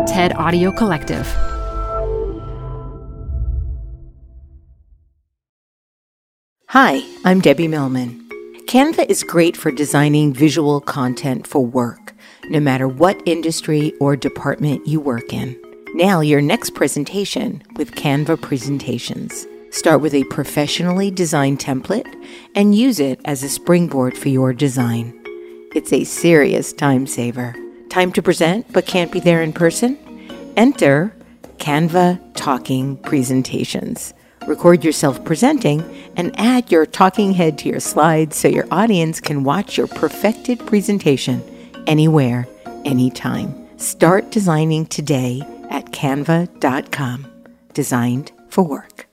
TED Audio Collective. Hi, I'm Debbie Millman. Canva is great for designing visual content for work, no matter what industry or department you work in. Nail your next presentation with Canva Presentations. Start with a professionally designed template and use it as a springboard for your design. It's a serious time saver. Time to present but can't be there in person? Enter Canva Talking Presentations. Record yourself presenting and add your talking head to your slides so your audience can watch your perfected presentation anywhere, anytime. Start designing today at canva.com. Designed for work.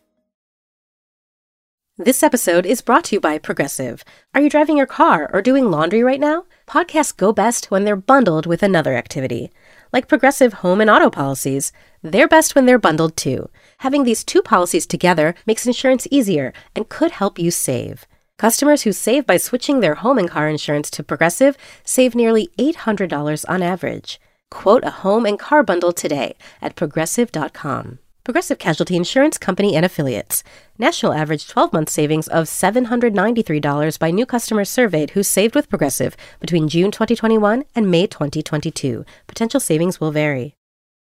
This episode is brought to you by Progressive. Are you driving your car or doing laundry right now? Podcasts go best when they're bundled with another activity. Like Progressive home and auto policies, they're best when they're bundled too. Having these two policies together makes insurance easier and could help you save. Customers who save by switching their home and car insurance to Progressive save nearly $800 on average. Quote a home and car bundle today at Progressive.com. Progressive Casualty Insurance Company and Affiliates. National average 12-month savings of $793 by new customers surveyed who saved with Progressive between June 2021 and May 2022. Potential savings will vary.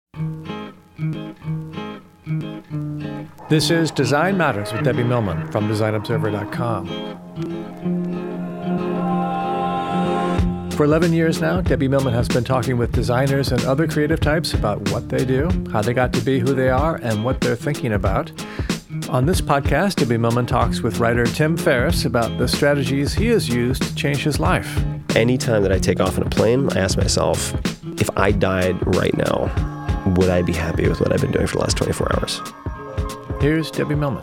This is Design Matters with Debbie Millman from DesignObserver.com. For 11 years now, Debbie Millman has been talking with designers and other creative types about what they do, how they got to be who they are, and what they're thinking about. On this podcast, Debbie Millman talks with writer Tim Ferriss about the strategies he has used to change his life. Anytime that I take off in a plane, I ask myself, if I died right now, would I be happy with what I've been doing for the last 24 hours? Here's Debbie Millman.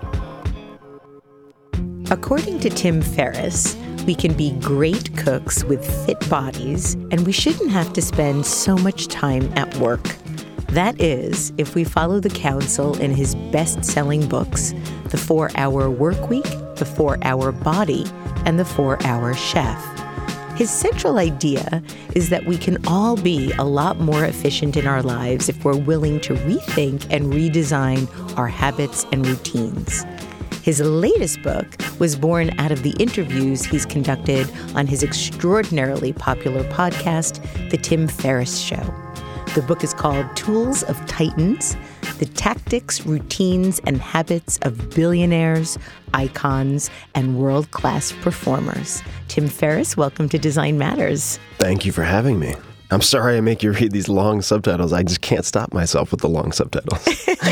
According to Tim Ferriss, we can be great cooks with fit bodies, and we shouldn't have to spend so much time at work. That is, if we follow the counsel in his best-selling books, The 4-Hour Workweek, The 4-Hour Body, and The 4-Hour Chef. His central idea is that we can all be a lot more efficient in our lives if we're willing to rethink and redesign our habits and routines. His latest book was born out of the interviews he's conducted on his extraordinarily popular podcast, The Tim Ferriss Show. The book is called Tools of Titans: The Tactics, Routines, and Habits of Billionaires, Icons, and World-Class Performers. Tim Ferriss, welcome to Design Matters. Thank you for having me. I'm sorry I make you read these long subtitles. I just can't stop myself with the long subtitles.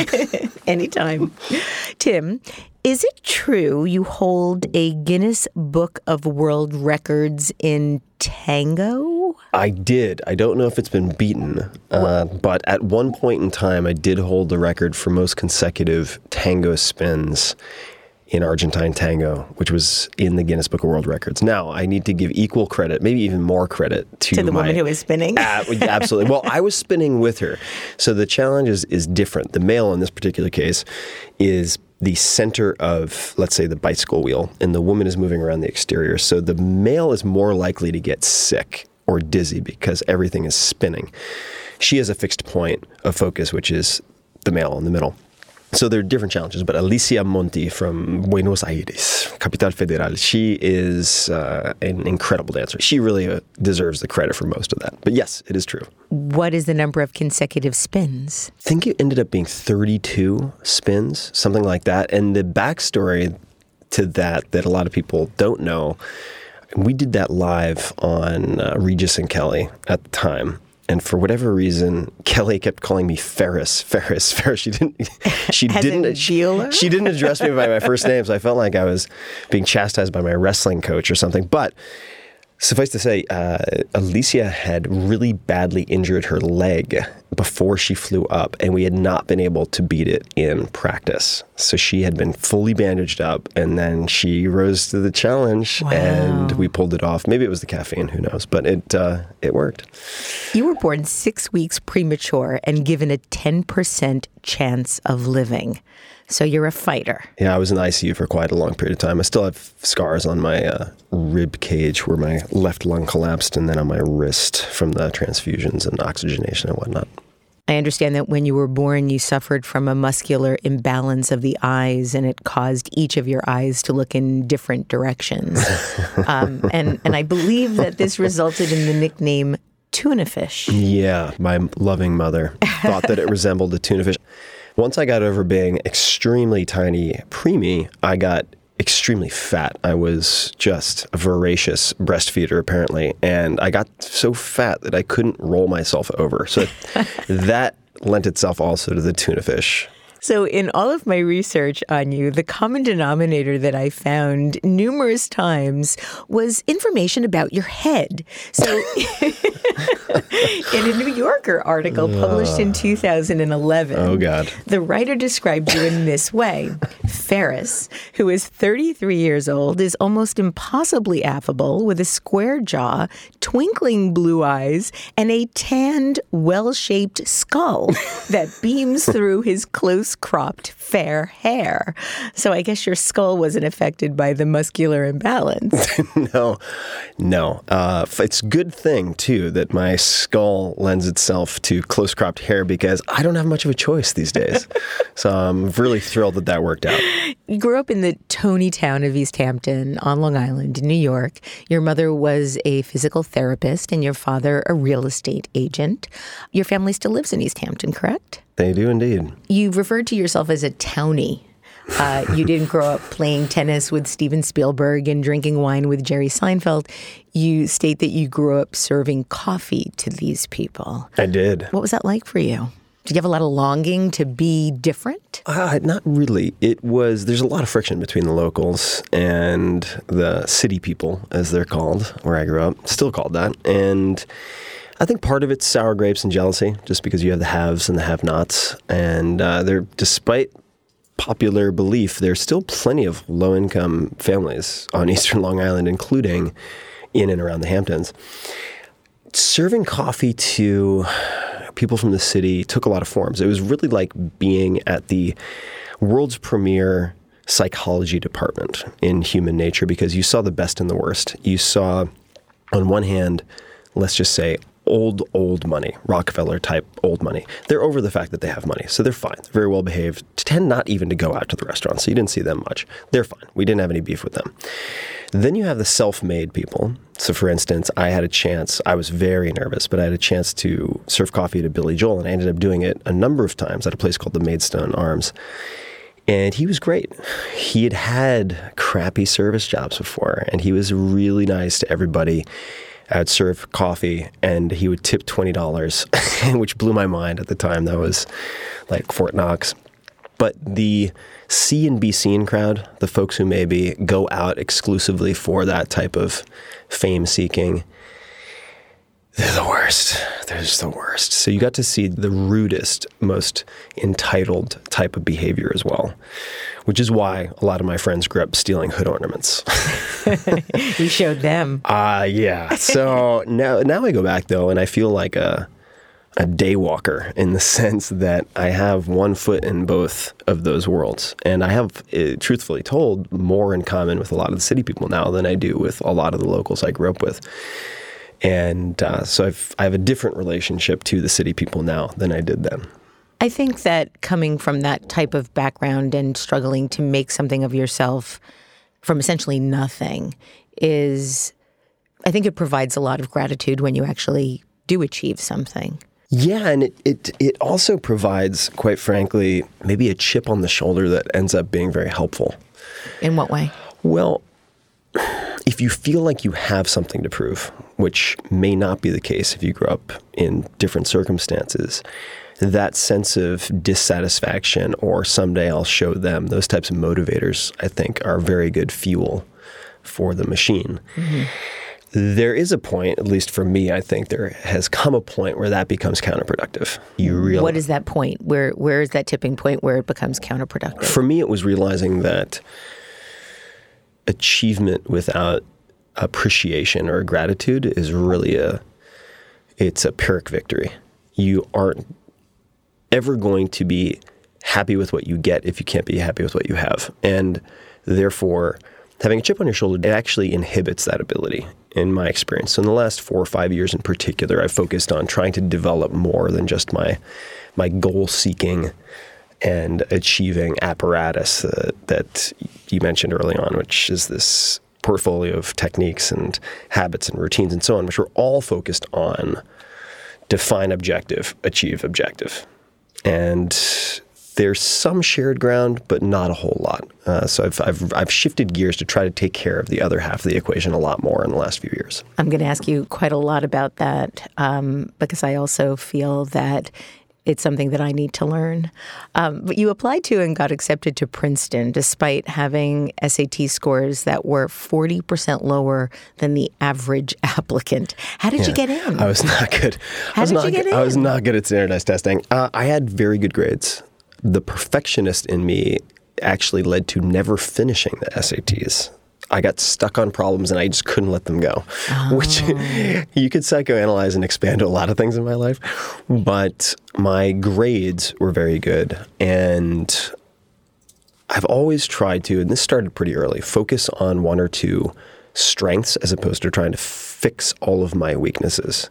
Anytime. Tim, is it true you hold a Guinness Book of World Records in tango? I did. I don't know if it's been beaten, but at one point in time, I did hold the record for most consecutive tango spins in Argentine tango, which was in the Guinness Book of World Records. Now, I need to give equal credit, maybe even more credit to the woman who was spinning. Absolutely. Well, I was spinning with her. So the challenge is different. The male in this particular case is the center of, let's say, the bicycle wheel, and the woman is moving around the exterior. So the male is more likely to get sick or dizzy because everything is spinning. She has a fixed point of focus, which is the male in the middle. So there are different challenges, but Alicia Monti from Buenos Aires, Capital Federal, she is an incredible dancer. She really deserves the credit for most of that. But yes, it is true. What is the number of consecutive spins? I think it ended up being 32 spins, something like that. And the backstory to that a lot of people don't know, we did that live on Regis and Kelly at the time. And for whatever reason, Kelly kept calling me Ferriss. She didn't address me by my first name, so I felt like I was being chastised by my wrestling coach or something. But suffice to say, Alicia had really badly injured her leg before she flew up, and we had not been able to beat it in practice. So she had been fully bandaged up, and then she rose to the challenge, wow. And we pulled it off. Maybe it was the caffeine, who knows? But it worked. You were born 6 weeks premature and given a 10% chance of living. So you're a fighter. Yeah, I was in the ICU for quite a long period of time. I still have scars on my rib cage where my left lung collapsed, and then on my wrist from the transfusions and oxygenation and whatnot. I understand that when you were born, you suffered from a muscular imbalance of the eyes, and it caused each of your eyes to look in different directions. And I believe that this resulted in the nickname tuna fish. Yeah, my loving mother thought that it resembled a tuna fish. Once I got over being extremely tiny preemie, I got extremely fat. I was just a voracious breastfeeder, apparently, and I got so fat that I couldn't roll myself over. So that lent itself also to the tuna fish. So in all of my research on you, the common denominator that I found numerous times was information about your head. So in a New Yorker article published in 2011, oh God, the writer described you in this way. Ferris, who is 33 years old, is almost impossibly affable with a square jaw, twinkling blue eyes, and a tanned, well-shaped skull that beams through his close-cropped fair hair. So I guess your skull wasn't affected by the muscular imbalance. No. It's a good thing, too, that my skull lends itself to close-cropped hair because I don't have much of a choice these days. So I'm really thrilled that worked out. You grew up in the Tony town of East Hampton on Long Island, New York. Your mother was a physical therapist and your father a real estate agent. Your family still lives in East Hampton, correct? They do indeed. You've referred to yourself as a townie. You didn't grow up playing tennis with Steven Spielberg and drinking wine with Jerry Seinfeld. You state that you grew up serving coffee to these people. I did. What was that like for you? Did you have a lot of longing to be different? Not really. There's a lot of friction between the locals and the city people, as they're called, where I grew up, still called that. And I think part of it's sour grapes and jealousy, just because you have the haves and the have-nots. And despite popular belief, there's still plenty of low-income families on Eastern Long Island, including in and around the Hamptons. Serving coffee to people from the city took a lot of forms. It was really like being at the world's premier psychology department in Human Nature, because you saw the best and the worst. You saw, on one hand, let's just say, old money, Rockefeller type old money. They're over the fact that they have money, so they're fine. They're very well behaved. Tend not even to go out to the restaurants, so you didn't see them much. They're fine. We didn't have any beef with them. Then you have the self-made people. So for instance, I was very nervous, but I had a chance to serve coffee to Billy Joel, and I ended up doing it a number of times at a place called the Maidstone Arms. And he was great. He had crappy service jobs before, and he was really nice to everybody. I would serve coffee, and he would tip $20, which blew my mind at the time. That was like Fort Knox. But the C and be seen crowd, the folks who maybe go out exclusively for that type of fame-seeking, they're the worst. They're just the worst. So you got to see the rudest, most entitled type of behavior as well, which is why a lot of my friends grew up stealing hood ornaments. You showed them. Yeah. So now I go back, though, and I feel like a daywalker in the sense that I have one foot in both of those worlds. And I have, truthfully told, more in common with a lot of the city people now than I do with a lot of the locals I grew up with. And so I have a different relationship to the city people now than I did then. I think that coming from that type of background and struggling to make something of yourself from essentially nothing I think it provides a lot of gratitude when you actually do achieve something. Yeah, and it also provides, quite frankly, maybe a chip on the shoulder that ends up being very helpful. In what way? Well, if you feel like you have something to prove, which may not be the case if you grew up in different circumstances, that sense of dissatisfaction or someday I'll show them, those types of motivators, I think, are very good fuel for the machine. Mm-hmm. There is a point, at least for me, I think there has come a point where that becomes counterproductive. You realize, what is that point? Where is that tipping point where it becomes counterproductive? For me, it was realizing that achievement without appreciation or gratitude is really it's a Pyrrhic victory. You aren't ever going to be happy with what you get if you can't be happy with what you have. And therefore, having a chip on your shoulder, it actually inhibits that ability in my experience. So in the last 4 or 5 years in particular, I've focused on trying to develop more than just my goal-seeking and achieving apparatus that you mentioned early on, which is this portfolio of techniques and habits and routines and so on, which are all focused on define objective, achieve objective. And there's some shared ground, but not a whole lot. So I've shifted gears to try to take care of the other half of the equation a lot more in the last few years. I'm going to ask you quite a lot about that because I also feel that it's something that I need to learn. But you applied to and got accepted to Princeton despite having SAT scores that were 40% lower than the average applicant. How did you get in? I was not good. How did you get in? I was not good at standardized testing. I had very good grades. The perfectionist in me actually led to never finishing the SATs. I got stuck on problems and I just couldn't let them go, which you could psychoanalyze and expand to a lot of things in my life. But my grades were very good. And I've always tried to, and this started pretty early, focus on 1 or 2 strengths as opposed to trying to fix all of my weaknesses.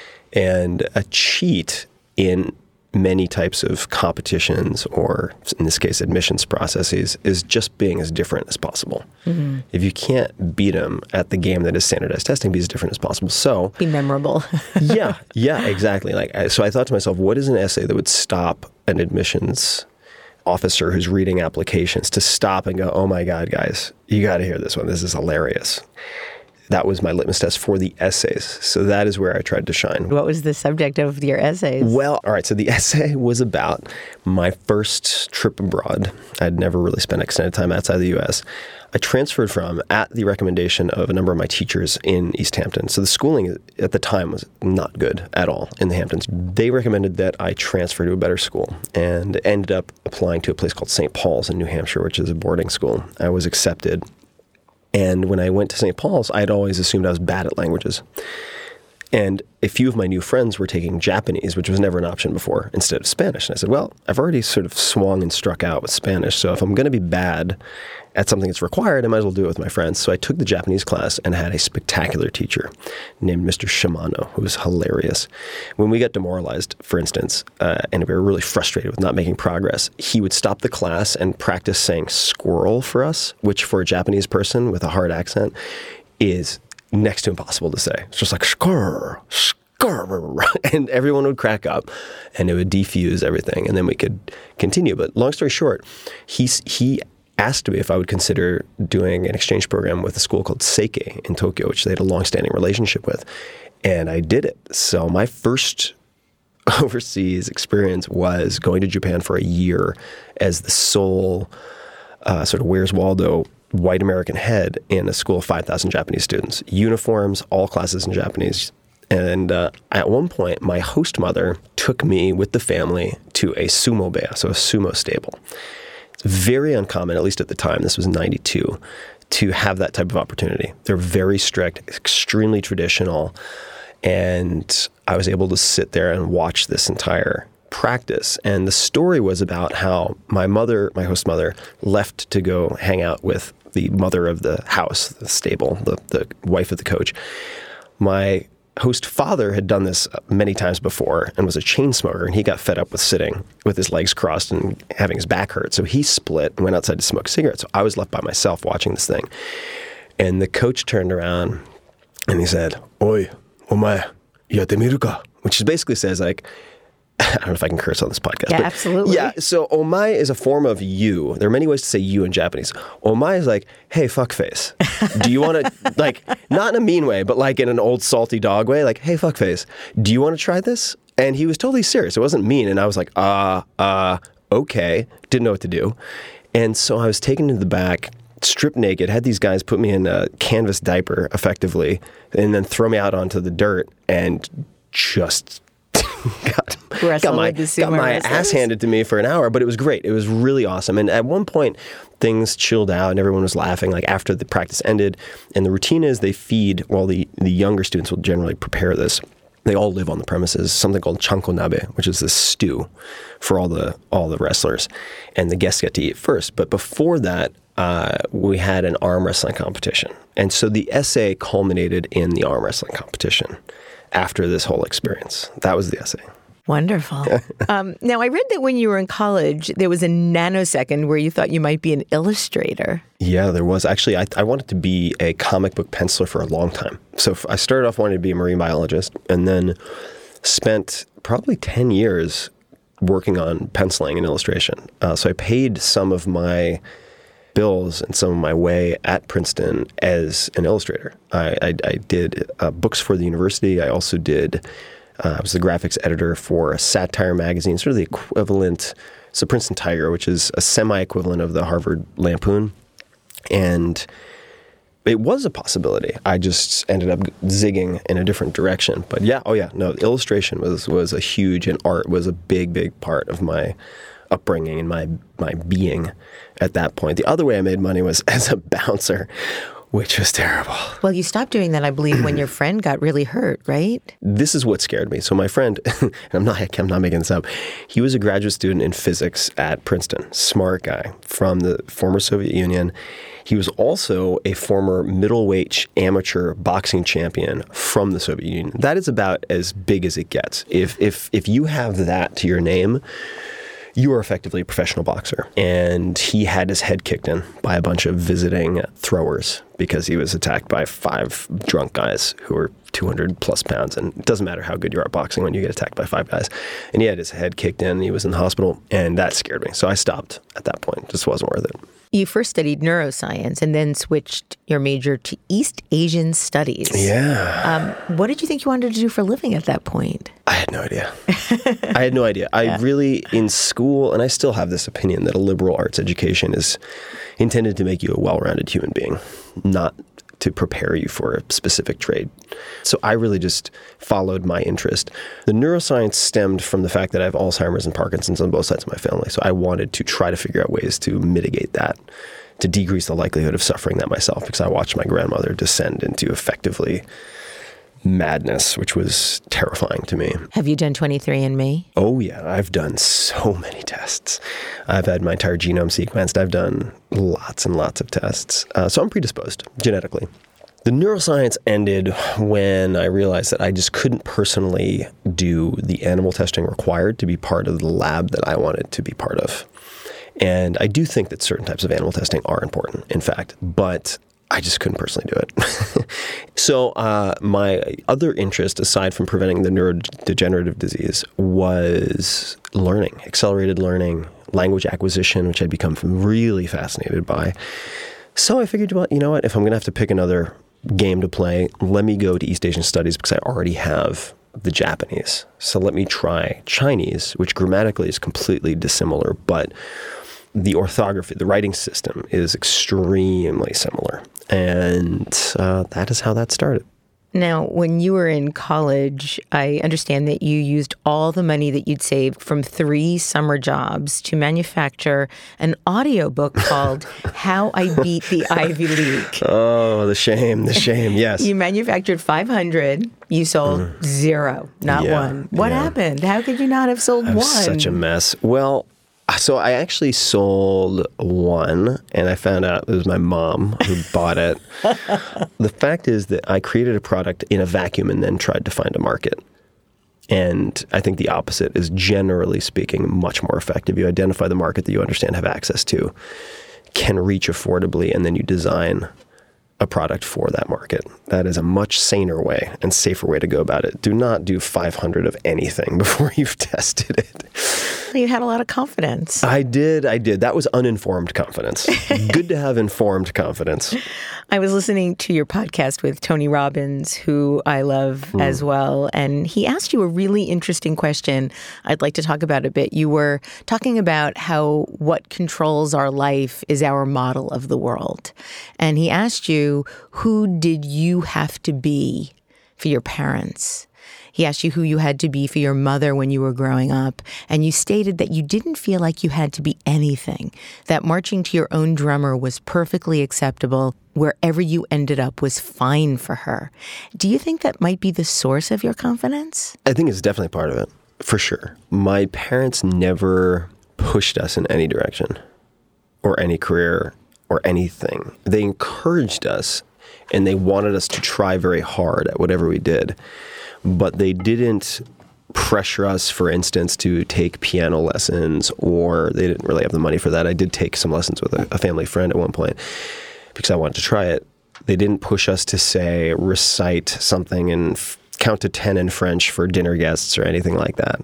And a cheat in many types of competitions, or in this case, admissions processes, is just being as different as possible. Mm-hmm. If you can't beat them at the game that is standardized testing, be as different as possible. So be memorable. yeah, exactly. So I thought to myself, what is an essay that would stop an admissions officer who's reading applications to stop and go, oh my God, guys, you got to hear this one. This is hilarious. That was my litmus test for the essays. So that is where I tried to shine. What was the subject of your essays? Well, all right. So the essay was about my first trip abroad. I'd never really spent extended time outside the U.S. I transferred from at the recommendation of a number of my teachers in East Hampton. So the schooling at the time was not good at all in the Hamptons. They recommended that I transfer to a better school and ended up applying to a place called St. Paul's in New Hampshire, which is a boarding school. I was accepted. And when I went to St. Paul's, I'd always assumed I was bad at languages. And a few of my new friends were taking Japanese, which was never an option before, instead of Spanish. And I said, well, I've already sort of swung and struck out with Spanish. So if I'm going to be bad at something that's required, I might as well do it with my friends. So I took the Japanese class and had a spectacular teacher named Mr. Shimano, who was hilarious. When we got demoralized, for instance, and we were really frustrated with not making progress, he would stop the class and practice saying squirrel for us, which for a Japanese person with a hard accent is next to impossible to say. It's just like skrr, skrr, and everyone would crack up and it would defuse everything and then we could continue. But long story short, he asked me if I would consider doing an exchange program with a school called Seike in Tokyo, which they had a long-standing relationship with. And I did it. So my first overseas experience was going to Japan for a year as the sole sort of Where's Waldo white American head in a school of 5,000 Japanese students. Uniforms, all classes in Japanese. And at one point, my host mother took me with the family to a sumo beya, so a sumo stable. It's very uncommon, at least at the time, this was 92, to have that type of opportunity. They're very strict, extremely traditional, and I was able to sit there and watch this entire practice. And the story was about how my host mother, left to go hang out with the mother of the house, the stable, the wife of the coach. My host father had done this many times before and was a chain smoker, and he got fed up with sitting with his legs crossed and having his back hurt. So he split and went outside to smoke cigarettes. So I was left by myself watching this thing. And the coach turned around and he said, "Oi, omae, yatte miru ka?" Which basically says like, I don't know if I can curse on this podcast. Yeah, but absolutely. Yeah, so omae is a form of you. There are many ways to say you in Japanese. Omae is like, hey, fuckface. Do you want to, like, not in a mean way, but like in an old salty dog way, like, hey, fuckface, do you want to try this? And he was totally serious. It wasn't mean. And I was like, okay. Didn't know what to do. And so I was taken to the back, stripped naked, had these guys put me in a canvas diaper, effectively, and then throw me out onto the dirt and just got my ass handed to me for an hour, but it was great. It was really awesome. And at one point, things chilled out and everyone was laughing, like after the practice ended. And the routine is they feed, well, the younger students will generally prepare this. They all live on the premises, something called chanko nabe, which is this stew for all the wrestlers. And the guests get to eat first. But before that, we had an arm wrestling competition. And so the essay culminated in the arm wrestling competition after this whole experience. That was the essay. Wonderful. Now, I read that when you were in college, there was a nanosecond where you thought you might be an illustrator. Yeah, there was. Actually, I wanted to be a comic book penciler for a long time. So I started off wanting to be a marine biologist and then spent probably 10 years working on penciling and illustration. So I paid some of my bills and some of my way at Princeton as an illustrator. I did books for the university. I also did... I was the graphics editor for a satire magazine, sort of the equivalent, so Princeton Tiger, which is a semi-equivalent of the Harvard Lampoon. And it was a possibility. I just ended up zigging in a different direction. But illustration was a huge, and art was a big, big part of my upbringing and my being at that point. The other way I made money was as a bouncer, which was terrible. Well, you stopped doing that, I believe, when your friend got really hurt, right? This is what scared me. So my friend, and I'm not making this up, he was a graduate student in physics at Princeton, smart guy from the former Soviet Union. He was also a former middleweight amateur boxing champion from the Soviet Union. That is about as big as it gets. If you have that to your name, you are effectively a professional boxer. And he had his head kicked in by a bunch of visiting throwers because he was attacked by 5 drunk guys who were 200 plus pounds. And it doesn't matter how good you are at boxing when you get attacked by 5 guys. And he had his head kicked in. He was in the hospital. And that scared me. So I stopped at that point. It just wasn't worth it. You first studied neuroscience and then switched your major to East Asian studies. Yeah. What did you think you wanted to do for a living at that point? I had no idea. I really, in school, and I still have this opinion that a liberal arts education is intended to make you a well-rounded human being, not to prepare you for a specific trade. So I really just followed my interest. The neuroscience stemmed from the fact that I have Alzheimer's and Parkinson's on both sides of my family. So I wanted to try to figure out ways to mitigate that, to decrease the likelihood of suffering that myself, because I watched my grandmother descend into effectively madness, which was terrifying to me. Have you done 23andMe? Oh, yeah. I've done so many tests. I've had my entire genome sequenced. I've done lots and lots of tests. So I'm predisposed genetically. The neuroscience ended when I realized that I just couldn't personally do the animal testing required to be part of the lab that I wanted to be part of. And I do think that certain types of animal testing are important, in fact, but I just couldn't personally do it. So my other interest, aside from preventing the neurodegenerative disease, was learning, accelerated learning, language acquisition, which I'd become really fascinated by. So I figured, well, you know what, if I'm going to have to pick another game to play, let me go to East Asian Studies because I already have the Japanese. So let me try Chinese, which grammatically is completely dissimilar, but the orthography, the writing system is extremely similar. And that is how that started. Now, when you were in college, I understand that you used all the money that you'd saved from 3 summer jobs to manufacture an audiobook called How I Beat the Ivy League. Oh, the shame, yes. You manufactured 500. You sold 0, not 1. What happened? How could you not have sold 1? Such a mess. Well, so I actually sold 1, and I found out it was my mom who bought it. The fact is that I created a product in a vacuum and then tried to find a market. And I think the opposite is, generally speaking, much more effective. You identify the market that you understand, have access to, can reach affordably, and then you design a product for that market. That is a much saner way and safer way to go about it. Do not do 500 of anything before you've tested it. You had a lot of confidence. I did. That was uninformed confidence. Good to have informed confidence. I was listening to your podcast with Tony Robbins, who I love as well, and he asked you a really interesting question I'd like to talk about a bit. You were talking about how what controls our life is our model of the world. And he asked you, who did you have to be for your parents? He asked you who you had to be for your mother when you were growing up, and you stated that you didn't feel like you had to be anything, that marching to your own drummer was perfectly acceptable. Wherever you ended up was fine for her. Do you think that might be the source of your confidence? I think it's definitely part of it, for sure. My parents never pushed us in any direction or any career or anything. They encouraged us, and they wanted us to try very hard at whatever we did. But they didn't pressure us, for instance, to take piano lessons, or they didn't really have the money for that. I did take some lessons with a family friend at one point because I wanted to try it. They didn't push us to, say, recite something and count to 10 in French for dinner guests or anything like that.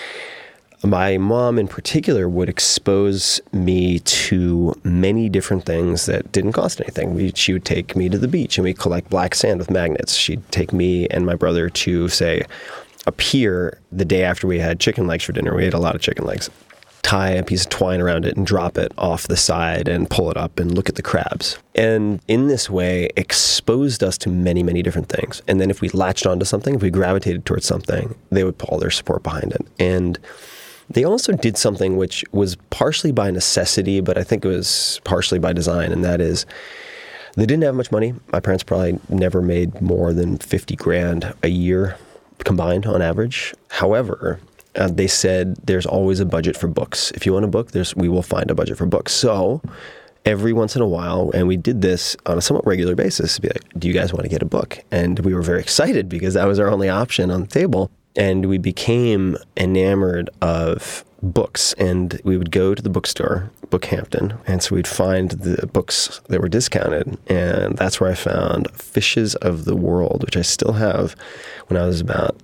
My mom in particular would expose me to many different things that didn't cost anything. She would take me to the beach and we'd collect black sand with magnets. She'd take me and my brother to, say, a pier the day after we had chicken legs for dinner. We ate a lot of chicken legs. Tie a piece of twine around it and drop it off the side and pull it up and look at the crabs. And in this way, exposed us to many, many different things. And then if we latched onto something, if we gravitated towards something, they would put all their support behind it. And they also did something which was partially by necessity, but I think it was partially by design, and that is they didn't have much money. My parents probably never made more than $50,000 a year combined on average. However, they said there's always a budget for books. If you want a book, we will find a budget for books. So every once in a while, and we did this on a somewhat regular basis, be like, do you guys want to get a book? And we were very excited because that was our only option on the table. And we became enamored of books. And we would go to the bookstore, Bookhampton, and so we'd find the books that were discounted. And that's where I found Fishes of the World, which I still have when I was about,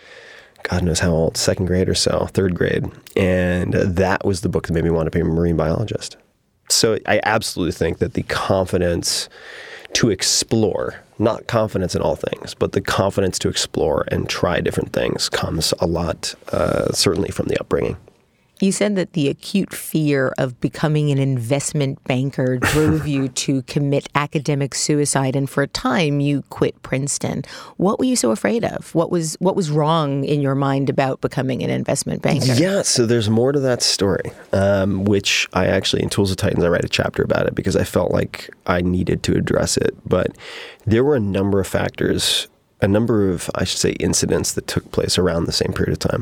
God knows how old, second grade or so, third grade. And that was the book that made me want to be a marine biologist. So I absolutely think that the confidence to explore, not confidence in all things, but the confidence to explore and try different things comes a lot, certainly from the upbringing. You said that the acute fear of becoming an investment banker drove you to commit academic suicide, and for a time you quit Princeton. What were you so afraid of? What was wrong in your mind about becoming an investment banker? Yeah, so there's more to that story, which I actually, in Tools of Titans, I write a chapter about it because I felt like I needed to address it. But there were a number of factors, a number of, I should say, incidents that took place around the same period of time.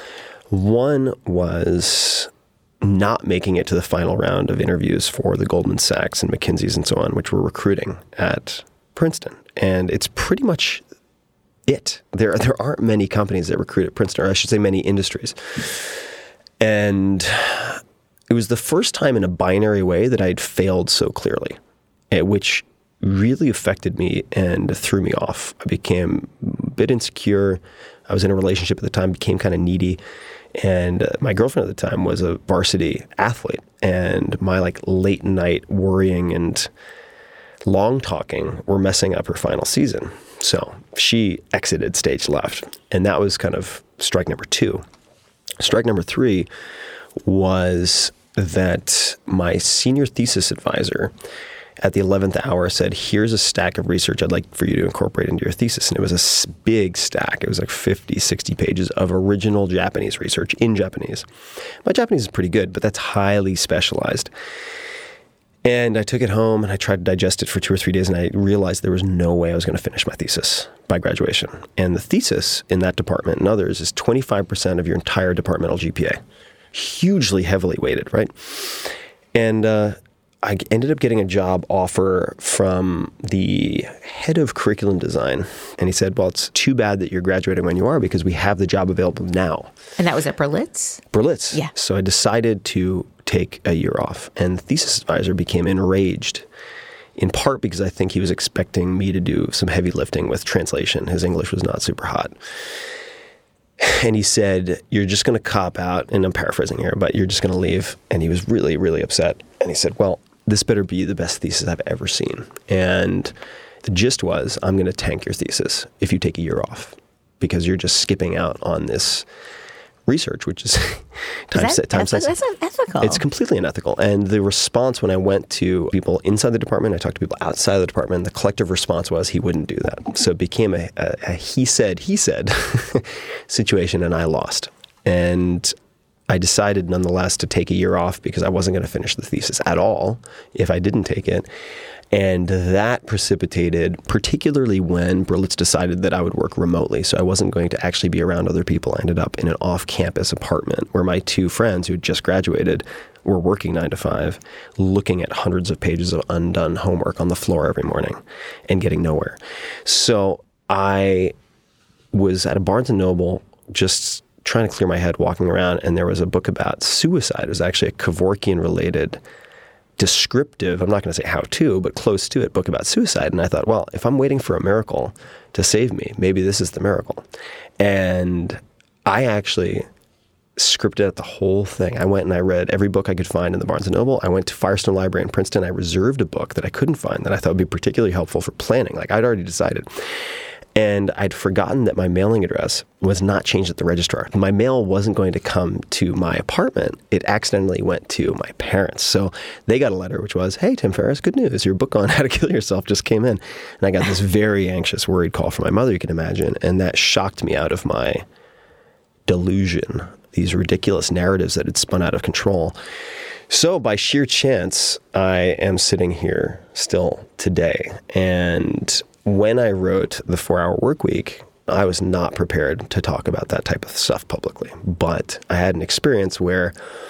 One was not making it to the final round of interviews for the Goldman Sachs and McKinsey's and so on, which were recruiting at Princeton. And it's pretty much it. There aren't many companies that recruit at Princeton, or I should say many industries. And it was the first time in a binary way that I'd failed so clearly, which really affected me and threw me off. I became a bit insecure. I was in a relationship at the time, became kind of needy. And my girlfriend at the time was a varsity athlete. And my late night worrying and long talking were messing up her final season. So she exited stage left. And that was kind of strike number 2. Strike number 3 was that my senior thesis advisor at the 11th hour said, here's a stack of research I'd like for you to incorporate into your thesis. And it was a big stack. It was 50, 60 pages of original Japanese research in Japanese. My Japanese is pretty good, but that's highly specialized. And I took it home and I tried to digest it for 2 or 3 days, and I realized there was no way I was going to finish my thesis by graduation. And the thesis in that department and others is 25% of your entire departmental GPA. Hugely heavily weighted, right? And I ended up getting a job offer from the head of curriculum design. And he said, well, it's too bad that you're graduating when you are because we have the job available now. And that was at Berlitz? Berlitz. Yeah. So I decided to take a year off. And the thesis advisor became enraged, in part because I think he was expecting me to do some heavy lifting with translation. His English was not super hot. And he said, you're just going to cop out, and I'm paraphrasing here, but you're just going to leave. And he was really, really upset. And he said, well, this better be the best thesis I've ever seen. And the gist was, I'm going to tank your thesis if you take a year off, because you're just skipping out on this research, which is time sensitive. That's unethical. It's completely unethical. And the response when I went to people inside the department, I talked to people outside the department, the collective response was he wouldn't do that. So it became a he said situation, and I lost. And I decided nonetheless to take a year off because I wasn't going to finish the thesis at all if I didn't take it. And that precipitated, particularly when Berlitz decided that I would work remotely. So I wasn't going to actually be around other people. I ended up in an off-campus apartment where my two friends who had just graduated were working 9 to 5, looking at hundreds of pages of undone homework on the floor every morning and getting nowhere. So I was at a Barnes & Noble just trying to clear my head, walking around, and there was a book about suicide. It was actually a Kevorkian-related descriptive, I'm not going to say how to, but close to it, book about suicide. And I thought, well, if I'm waiting for a miracle to save me, maybe this is the miracle. And I actually scripted out the whole thing. I went and I read every book I could find in the Barnes & Noble. I went to Firestone Library in Princeton. I reserved a book that I couldn't find that I thought would be particularly helpful for planning. Like I'd already decided. And I'd forgotten that my mailing address was not changed at the registrar. My mail wasn't going to come to my apartment. It accidentally went to my parents. So they got a letter which was, "Hey, Tim Ferriss, good news. Your book on how to kill yourself just came in." And I got this very anxious, worried call from my mother, you can imagine. And that shocked me out of my delusion, these ridiculous narratives that had spun out of control. So by sheer chance, I am sitting here still today. And when I wrote The 4-Hour Workweek, I was not prepared to talk about that type of stuff publicly. But I had an experience where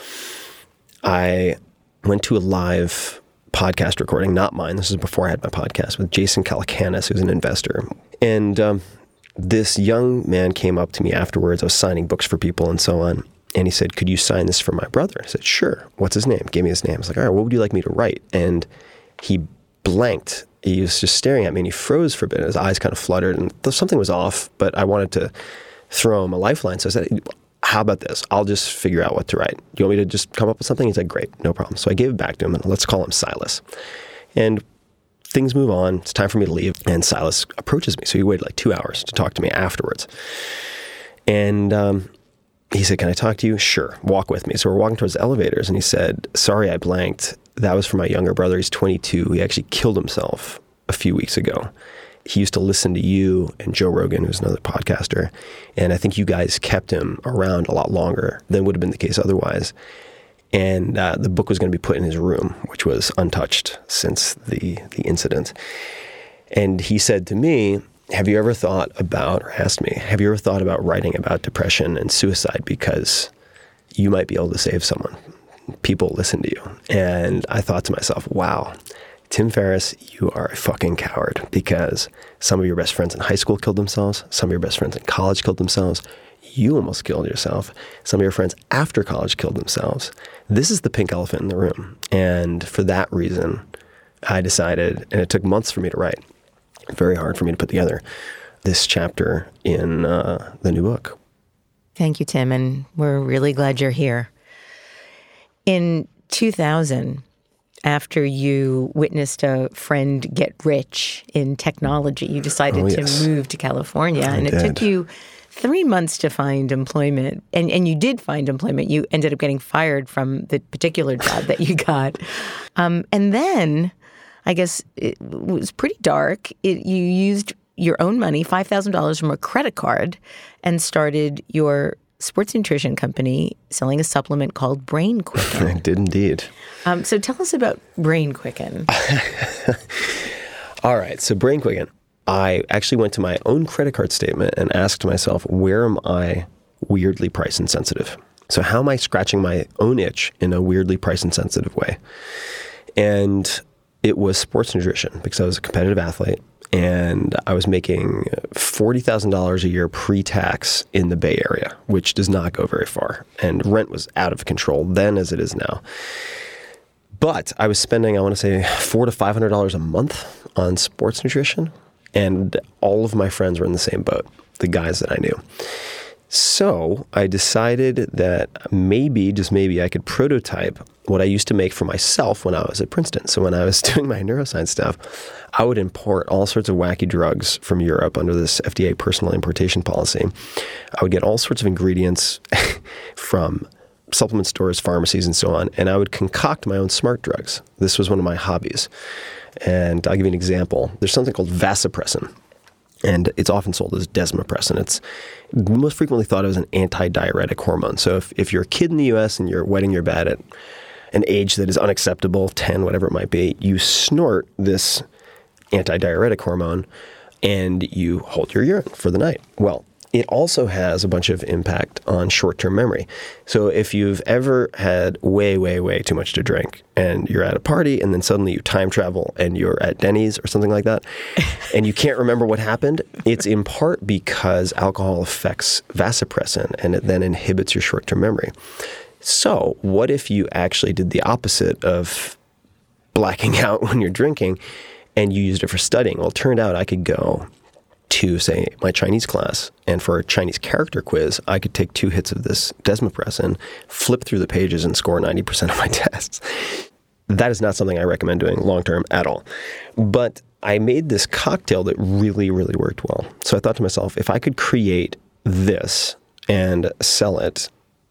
I went to a live podcast recording, not mine. This is before I had my podcast, with Jason Calacanis, who's an investor. And this young man came up to me afterwards. I was signing books for people and so on. And he said, "Could you sign this for my brother?" I said, "Sure." "What's his name?" Gave me his name. I was like, "All right, what would you like me to write?" And he blanked. He was just staring at me and he froze for a bit. His eyes kind of fluttered and something was off, but I wanted to throw him a lifeline. So I said, "How about this? I'll just figure out what to write. Do you want me to just come up with something?" He said, "Great, no problem." So I gave it back to him and let's call him Silas. And things move on. It's time for me to leave. And Silas approaches me. So he waited like 2 hours to talk to me afterwards. And he said, "Can I talk to you?" "Sure, walk with me." So we're walking towards the elevators and he said, "Sorry, I blanked. That was for my younger brother. He's 22. He actually killed himself a few weeks ago. He used to listen to you and Joe Rogan, who's another podcaster. And I think you guys kept him around a lot longer than would have been the case otherwise. And the book was going to be put in his room, which was untouched since the incident." And he said to me, "Have you ever thought about," or asked me, "Have you ever thought about writing about depression and suicide because you might be able to save someone? People listen to you." And I thought to myself, wow, Tim Ferriss, you are a fucking coward, because some of your best friends in high school killed themselves. Some of your best friends in college killed themselves. You almost killed yourself. Some of your friends after college killed themselves. This is the pink elephant in the room. And for that reason, I decided, and it took months for me to write, very hard for me to put together this chapter in the new book. Thank you, Tim, and we're really glad you're here. In 2000, after you witnessed a friend get rich in technology, you decided to move to California, and it took you 3 months to find employment, and you did find employment. You ended up getting fired from the particular job that you got. And then, I guess it was pretty dark. You used your own money, $5,000 from a credit card, and started your sports nutrition company selling a supplement called Brain Quicken. I did indeed. So tell us about Brain Quicken. All right. So Brain Quicken, I actually went to my own credit card statement and asked myself, where am I weirdly price insensitive? So how am I scratching my own itch in a weirdly price insensitive way? And it was sports nutrition, because I was a competitive athlete and I was making $40,000 a year pre-tax in the Bay Area, which does not go very far. And rent was out of control then as it is now. But I was spending, I want to say, $400 to $500 a month on sports nutrition. And all of my friends were in the same boat, the guys that I knew. So I decided that maybe, just maybe, I could prototype what I used to make for myself when I was at Princeton. So when I was doing my neuroscience stuff, I would import all sorts of wacky drugs from Europe under this FDA personal importation policy. I would get all sorts of ingredients from supplement stores, pharmacies, and so on, and I would concoct my own smart drugs. This was one of my hobbies. And I'll give you an example. There's something called vasopressin. And it's often sold as desmopressin. It's most frequently thought of as an anti-diuretic hormone. So if you're a kid in the U.S. and you're wetting your bed at an age that is unacceptable, 10, whatever it might be, you snort this anti-diuretic hormone and you hold your urine for the night. Well, it also has a bunch of impact on short-term memory. So if you've ever had way, way, way too much to drink and you're at a party and then suddenly you time travel and you're at Denny's or something like that and you can't remember what happened, it's in part because alcohol affects vasopressin and it then inhibits your short-term memory. So what if you actually did the opposite of blacking out when you're drinking and you used it for studying? Well, it turned out I could go to, say, my Chinese class, and for a Chinese character quiz, I could take 2 hits of this desmopressin, flip through the pages, and score 90% of my tests. That is not something I recommend doing long-term at all. But I made this cocktail that really, really worked well. So I thought to myself, if I could create this and sell it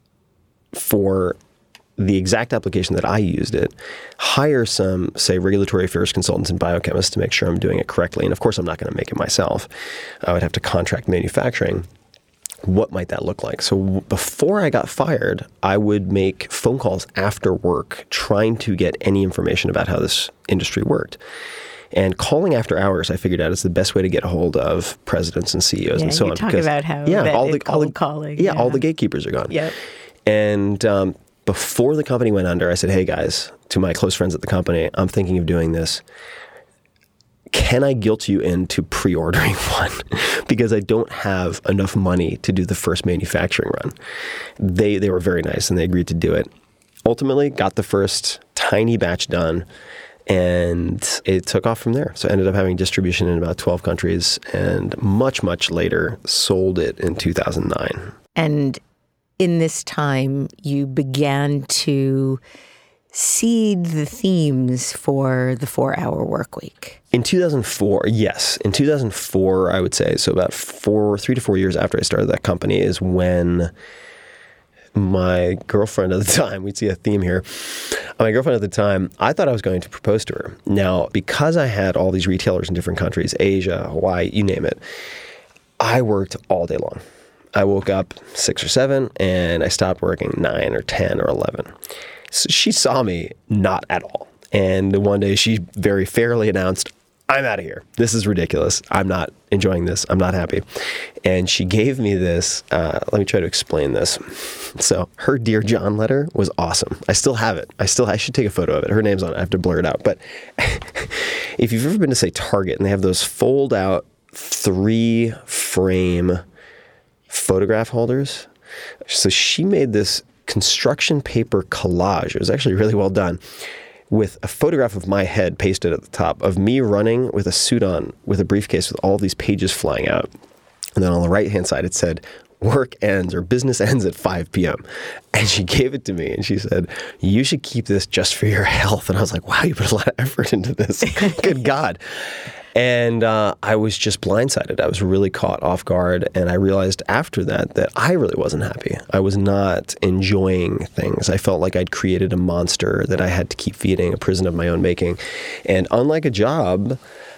for the exact application that I used it, hire some, say, regulatory affairs consultants and biochemists to make sure I'm doing it correctly. And of course, I'm not going to make it myself. I would have to contract manufacturing. What might that look like? So before I got fired, I would make phone calls after work trying to get any information about how this industry worked. And calling after hours, I figured out, is the best way to get a hold of presidents and CEOs and so on. Talk about how all the calling. All the gatekeepers are gone. Yep. And before the company went under, I said, hey guys, to my close friends at the company, I'm thinking of doing this. Can I guilt you into pre-ordering one? Because I don't have enough money to do the first manufacturing run. They were very nice and they agreed to do it. Ultimately, got the first tiny batch done and it took off from there. So I ended up having distribution in about 12 countries and much, much later sold it in 2009. And in this time, you began to seed the themes for the 4-hour work week. In 2004, yes. In 2004, I would say, so about 3 to 4 years after I started that company is when my girlfriend at the time, we'd see a theme here. My girlfriend at the time, I thought I was going to propose to her. Now, because I had all these retailers in different countries, Asia, Hawaii, you name it, I worked all day long. I woke up 6 or 7 and I stopped working 9 or 10 or 11. So she saw me not at all. And one day she very fairly announced, I'm out of here. This is ridiculous. I'm not enjoying this. I'm not happy. And she gave me this, let me try to explain this. So her Dear John letter was awesome. I still have it. I should take a photo of it. Her name's on it. I have to blur it out. But if you've ever been to, say, Target and they have those fold out 3-frame photograph holders. So she made this construction paper collage. It was actually really well done with a photograph of my head pasted at the top of me running with a suit on with a briefcase with all these pages flying out. And then on the right-hand side, it said, work ends or business ends at 5 p.m. And she gave it to me and she said, you should keep this just for your health. And I was like, wow, you put a lot of effort into this. Good God. And I was just blindsided. I was really caught off guard. And I realized after that I really wasn't happy. I was not enjoying things. I felt like I'd created a monster that I had to keep feeding, a prison of my own making. And unlike a job,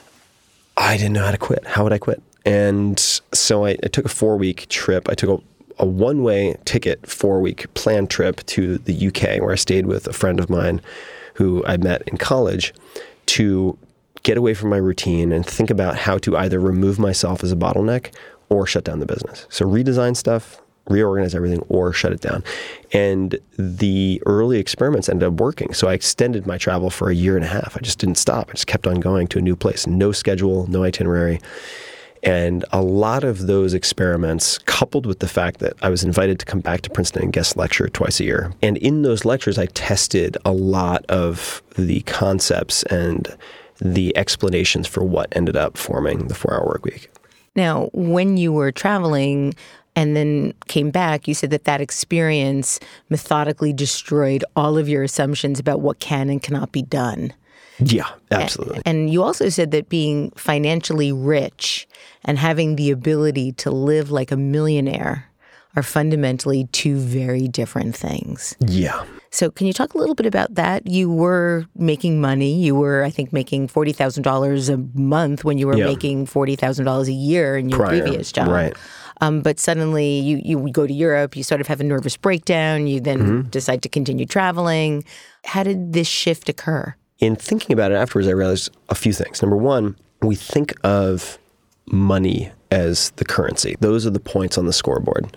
I didn't know how to quit. How would I quit? And so I took a 4-week trip. I took a one-way ticket 4-week planned trip to the UK where I stayed with a friend of mine who I met in college to get away from my routine and think about how to either remove myself as a bottleneck or shut down the business. So redesign stuff, reorganize everything, or shut it down. And the early experiments ended up working. So I extended my travel for 1.5 years. I just didn't stop. I just kept on going to a new place. No schedule, no itinerary. And a lot of those experiments, coupled with the fact that I was invited to come back to Princeton and guest lecture twice a year. And in those lectures, I tested a lot of the concepts and the explanations for what ended up forming the 4-hour work week. Now, when you were traveling and then came back, you said that experience methodically destroyed all of your assumptions about what can and cannot be done. Yeah, absolutely. And you also said that being financially rich and having the ability to live like a millionaire are fundamentally two very different things. Yeah. So can you talk a little bit about that? You were making money. You were, I think, making $40,000 a month when you were making $40,000 a year in your previous job. Right. But suddenly you go to Europe, you sort of have a nervous breakdown, you then decide to continue traveling. How did this shift occur? In thinking about it afterwards, I realized a few things. Number one, we think of money as the currency. Those are the points on the scoreboard.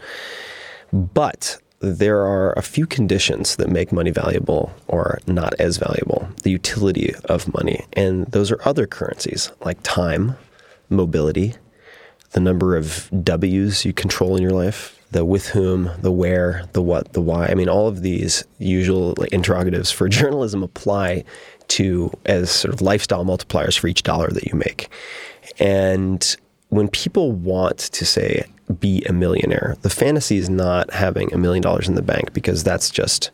But there are a few conditions that make money valuable or not as valuable. The utility of money. And those are other currencies like time, mobility, the number of W's you control in your life, the with whom, the where, the what, the why. I mean, all of these usual interrogatives for journalism apply to as sort of lifestyle multipliers for each dollar that you make. And when people want to say, be a millionaire, the fantasy is not having $1 million in the bank, because that's just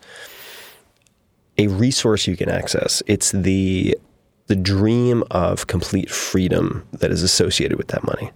a resource you can access. It's the dream of complete freedom that is associated with that money.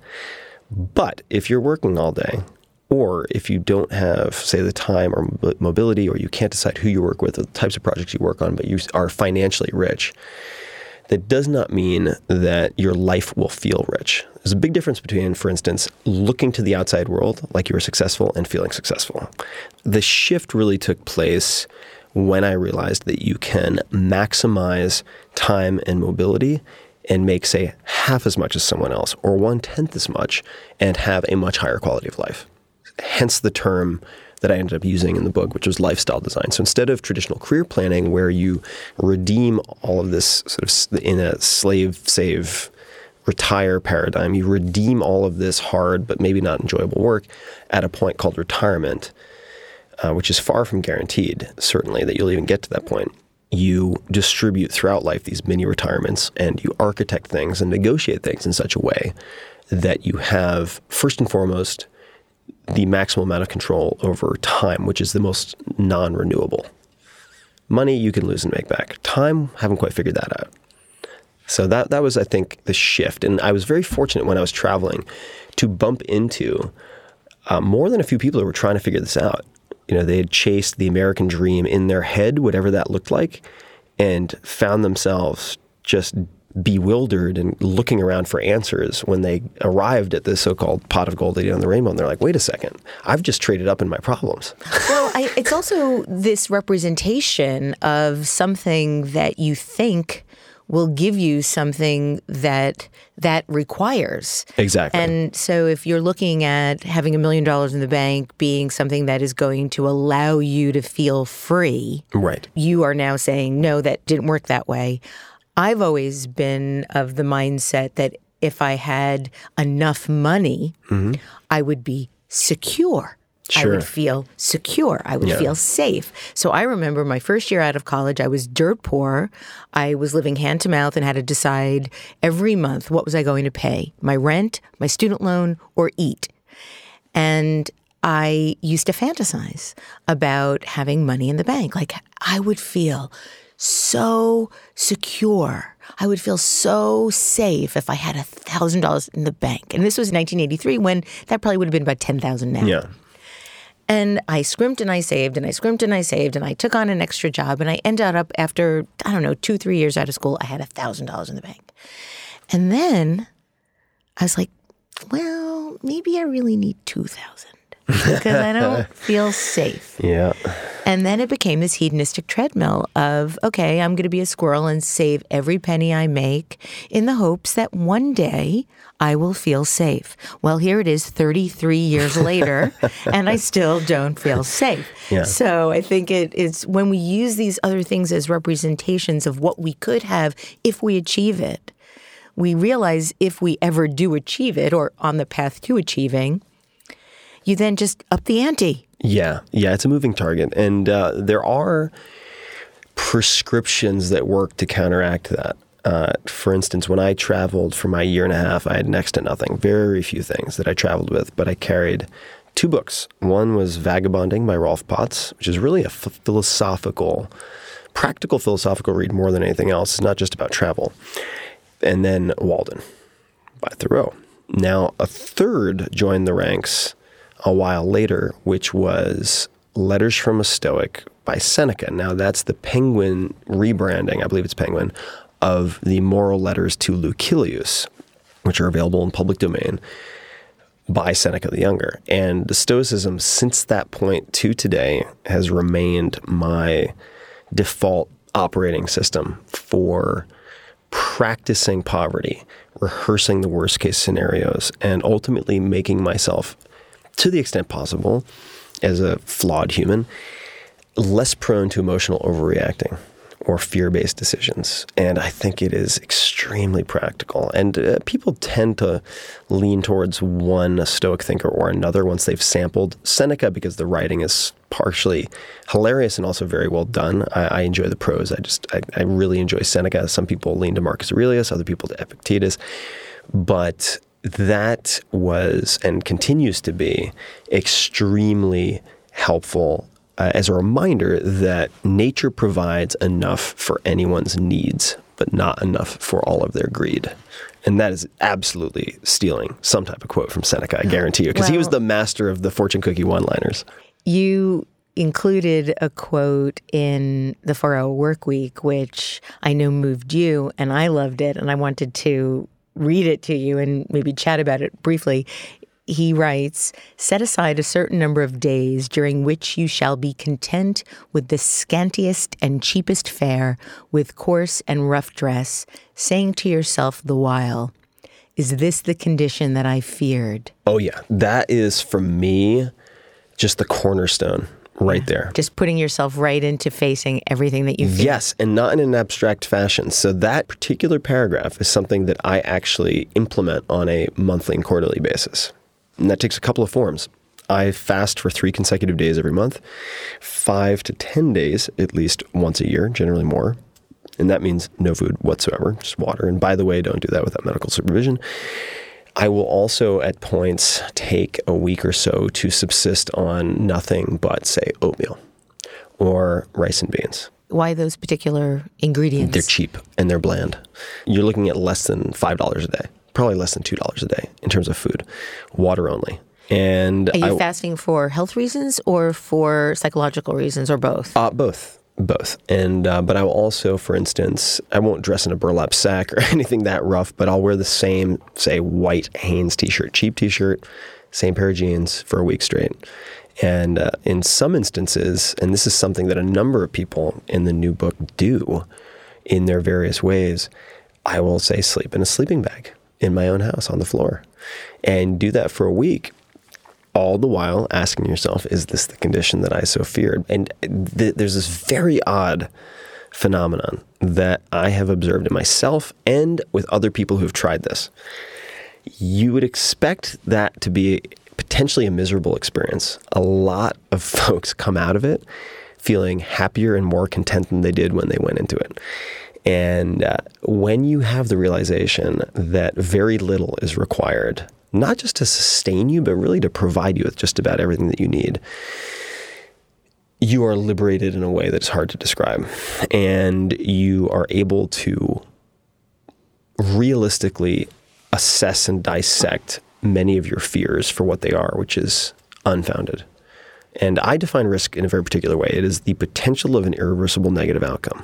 But if you're working all day, or if you don't have, say, the time or mobility, or you can't decide who you work with or the types of projects you work on, but you are financially rich, that does not mean that your life will feel rich. There's a big difference between, for instance, looking to the outside world like you were successful and feeling successful. The shift really took place when I realized that you can maximize time and mobility and make, say, half as much as someone else, or 1/10 as much, and have a much higher quality of life. Hence the term that I ended up using in the book, which was lifestyle design. So instead of traditional career planning, where you redeem all of this sort of in a slave, save, retire paradigm, you redeem all of this hard but maybe not enjoyable work at a point called retirement, which is far from guaranteed, certainly, that you'll even get to that point. You distribute throughout life these mini retirements, and you architect things and negotiate things in such a way that you have, first and foremost, the maximum amount of control over time, which is the most non-renewable. Money you can lose and make back. Time, haven't quite figured that out. So that was, I think, the shift. And I was very fortunate when I was traveling to bump into more than a few people who were trying to figure this out. You know, they had chased the American dream in their head, whatever that looked like, and found themselves just bewildered and looking around for answers when they arrived at the so-called pot of gold at the end of the rainbow. And they're like, wait a second, I've just traded up in my problems. Well, it's also this representation of something that you think will give you something that requires. Exactly. And so if you're looking at having $1 million in the bank being something that is going to allow you to feel free, right, you are now saying, no, that didn't work that way. I've always been of the mindset that if I had enough money, I would be secure. Sure. I would feel secure. I would feel safe. So I remember my first year out of college, I was dirt poor. I was living hand to mouth and had to decide every month what was I going to pay, my rent, my student loan, or eat. And I used to fantasize about having money in the bank. Like I would feel so secure. I would feel so safe if I had $1,000 in the bank. And this was 1983 when that probably would have been about $10,000 now. Yeah. And I scrimped and I saved and I scrimped and I saved and I took on an extra job and I ended up after, 2-3 years out of school, I had $1,000 in the bank. And then I was like, well, maybe I really need $2,000 because I don't feel safe. Yeah. And then it became this hedonistic treadmill of, okay, I'm going to be a squirrel and save every penny I make in the hopes that one day I will feel safe. Well, here it is 33 years later, and I still don't feel safe. Yeah. So I think it's when we use these other things as representations of what we could have if we achieve it, we realize if we ever do achieve it or on the path to achieving, you then just up the ante. Yeah, it's a moving target. And there are prescriptions that work to counteract that. For instance, when I traveled for my year and a half, I had next to nothing, very few things that I traveled with, but I carried 2 books. One was Vagabonding by Rolf Potts, which is really a practical philosophical read more than anything else. It's not just about travel. And then Walden by Thoreau. Now, a third joined the ranks a while later, which was Letters from a Stoic by Seneca. Now, that's the Penguin rebranding, I believe it's Penguin, of the moral letters to Lucilius, which are available in public domain by Seneca the Younger. And the Stoicism, since that point to today, has remained my default operating system for practicing poverty, rehearsing the worst case scenarios, and ultimately making myself, to the extent possible, as a flawed human, less prone to emotional overreacting or fear-based decisions. And I think it is extremely practical. And people tend to lean towards one Stoic thinker or another once they've sampled Seneca, because the writing is partially hilarious and also very well done. I enjoy the prose. I really enjoy Seneca. Some people lean to Marcus Aurelius, other people to Epictetus. But that was and continues to be extremely helpful as a reminder that nature provides enough for anyone's needs, but not enough for all of their greed. And that is absolutely stealing some type of quote from Seneca, I guarantee you, because he was the master of the fortune cookie one-liners. You included a quote in the 4-Hour Workweek, which I know moved you, and I loved it, and I wanted to read it to you and maybe chat about it briefly. He writes, "Set aside a certain number of days during which you shall be content with the scantiest and cheapest fare, with coarse and rough dress, saying to yourself the while, is this the condition that I feared?" Oh, yeah. That is, for me, just the cornerstone right there. Just putting yourself right into facing everything that you fear. Yes, and not in an abstract fashion. So that particular paragraph is something that I actually implement on a monthly and quarterly basis. And that takes a couple of forms. I fast for 3 consecutive days every month, 5 to 10 days at least once a year, generally more. And that means no food whatsoever, just water. And by the way, don't do that without medical supervision. I will also at points take a week or so to subsist on nothing but, say, oatmeal or rice and beans. Why those particular ingredients? They're cheap and they're bland. You're looking at less than $5 a day. Probably less than $2 a day in terms of food, water only. And are you fasting for health reasons or for psychological reasons or both? Both. And but I will also, for instance, I won't dress in a burlap sack or anything that rough, but I'll wear the same, say, white Hanes t-shirt, cheap t-shirt, same pair of jeans for a week straight. And in some instances, and this is something that a number of people in the new book do in their various ways, I will say sleep in a sleeping bag in my own house on the floor, and do that for a week, all the while asking yourself, is this the condition that I so feared? And there's this very odd phenomenon that I have observed in myself and with other people who've tried this. You would expect that to be potentially a miserable experience. A lot of folks come out of it feeling happier and more content than they did when they went into it. And when you have the realization that very little is required, not just to sustain you, but really to provide you with just about everything that you need, you are liberated in a way that's hard to describe. And you are able to realistically assess and dissect many of your fears for what they are, which is unfounded. And I define risk in a very particular way. It is the potential of an irreversible negative outcome.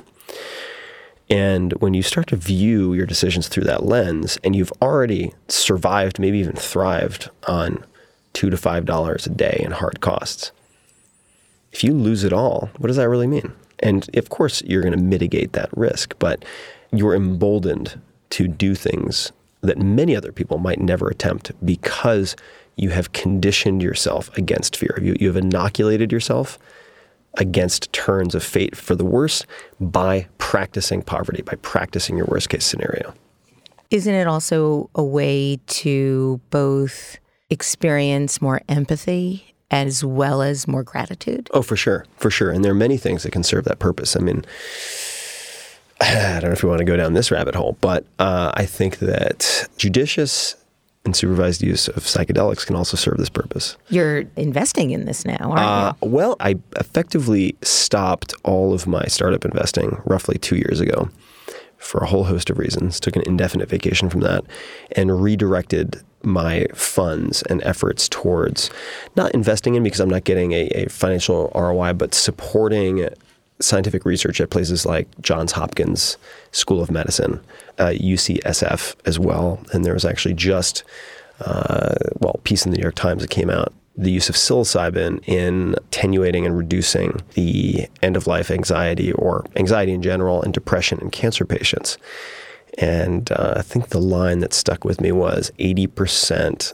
And when you start to view your decisions through that lens, and you've already survived, maybe even thrived on $2 to $5 a day in hard costs, if you lose it all, what does that really mean? And of course, you're going to mitigate that risk, but you're emboldened to do things that many other people might never attempt because you have conditioned yourself against fear. You have inoculated yourself against turns of fate for the worse by practicing poverty, by practicing your worst case scenario. Isn't it also a way to both experience more empathy as well as more gratitude? Oh, for sure. And there are many things that can serve that purpose. I mean, I don't know if we want to go down this rabbit hole, but I think that judicious and supervised use of psychedelics can also serve this purpose. You're investing in this now, aren't you? Well, I effectively stopped all of my startup investing roughly 2 years ago for a whole host of reasons, took an indefinite vacation from that, and redirected my funds and efforts towards not investing in, because I'm not getting a financial ROI, but supporting scientific research at places like Johns Hopkins School of Medicine, UCSF as well. And there was actually just, a piece in the New York Times that came out, the use of psilocybin in attenuating and reducing the end-of-life anxiety, or anxiety in general, and depression in cancer patients. And I think the line that stuck with me was 80%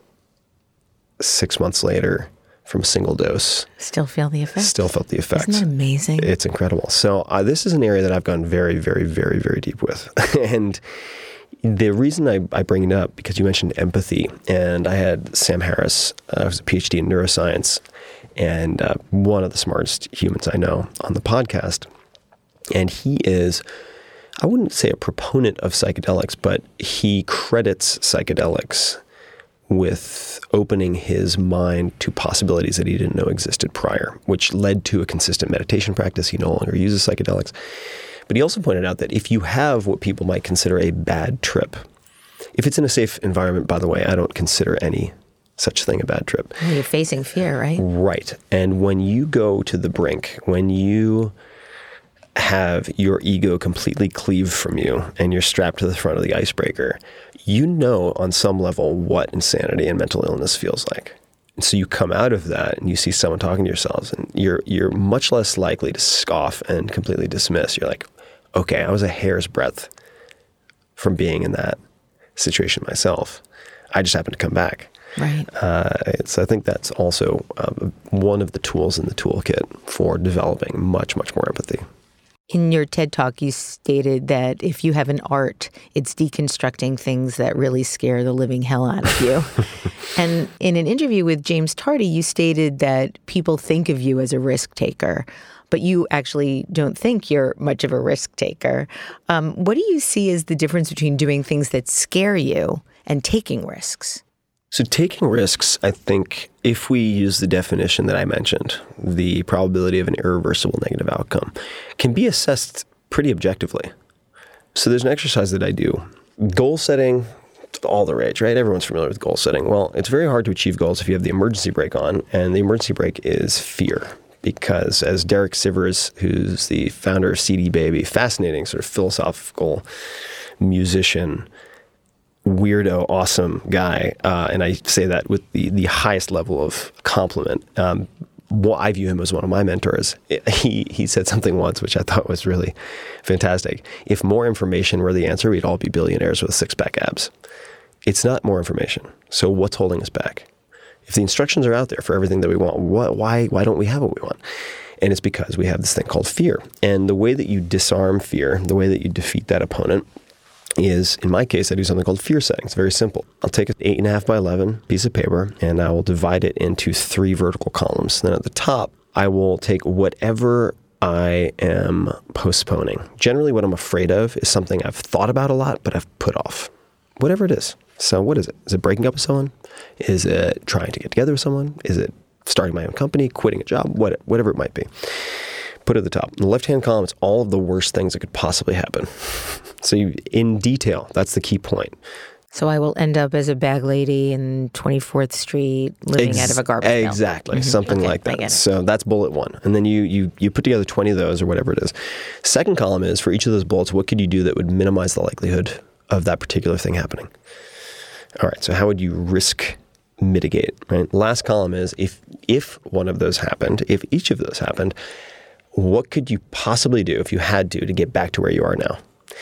6 months later from a single dose. Still feel the effects. Still felt the effects. Isn't that amazing? It's incredible. So this is an area that I've gone very, very, very, very deep with. And the reason I bring it up, because you mentioned empathy, and I had Sam Harris, who's a PhD in neuroscience, and one of the smartest humans I know, on the podcast. And he is, I wouldn't say a proponent of psychedelics, but he credits psychedelics with opening his mind to possibilities that he didn't know existed prior, which led to a consistent meditation practice. He no longer uses psychedelics. But he also pointed out that if you have what people might consider a bad trip, if it's in a safe environment, by the way, I don't consider any such thing a bad trip. Well, you're facing fear, right? Right. And when you go to the brink, when you have your ego completely cleaved from you and you're strapped to the front of the icebreaker, you know on some level what insanity and mental illness feels like. And so you come out of that and you see someone talking to yourselves, and you're much less likely to scoff and completely dismiss. You're like, okay, I was a hair's breadth from being in that situation myself. I just happened to come back. Right. So I think that's also one of the tools in the toolkit for developing much, much more empathy. In your TED Talk, you stated that if you have an art, it's deconstructing things that really scare the living hell out of you. And in an interview with James Tardy, you stated that people think of you as a risk taker, but you actually don't think you're much of a risk taker. What do you see as the difference between doing things that scare you and taking risks? So taking risks, I think, if we use the definition that I mentioned, the probability of an irreversible negative outcome, can be assessed pretty objectively. So there's an exercise that I do. Goal setting, all the rage, right? Everyone's familiar with goal setting. Well, it's very hard to achieve goals if you have the emergency brake on, and the emergency brake is fear. Because as Derek Sivers, who's the founder of CD Baby, fascinating sort of philosophical musician, weirdo, awesome guy, and I say that with the highest level of compliment. I view him as one of my mentors. He said something once which I thought was really fantastic. If more information were the answer, we'd all be billionaires with six-pack abs. It's not more information. So what's holding us back? If the instructions are out there for everything that we want, why don't we have what we want? And it's because we have this thing called fear. And the way that you disarm fear, the way that you defeat that opponent, is, in my case, I do something called fear setting. It's very simple. I'll take an 8.5 by 11 piece of paper, and I will divide it into 3 vertical columns. Then at the top, I will take whatever I am postponing. Generally, what I'm afraid of is something I've thought about a lot, but I've put off. Whatever it is. So what is it? Is it breaking up with someone? Is it trying to get together with someone? Is it starting my own company, quitting a job? Whatever it might be. Put it at the top. In the left-hand column, it's all of the worst things that could possibly happen. So in detail, that's the key point. So I will end up as a bag lady in 24th Street living out of a garbage pail. Exactly. Mm-hmm. Something like that. So that's bullet 1. And then you put together 20 of those or whatever it is. Second column is, for each of those bullets, what could you do that would minimize the likelihood of that particular thing happening? All right. So how would you risk mitigate? Right. Last column is, if one of those happened, if each of those happened, what could you possibly do if you had to get back to where you are now?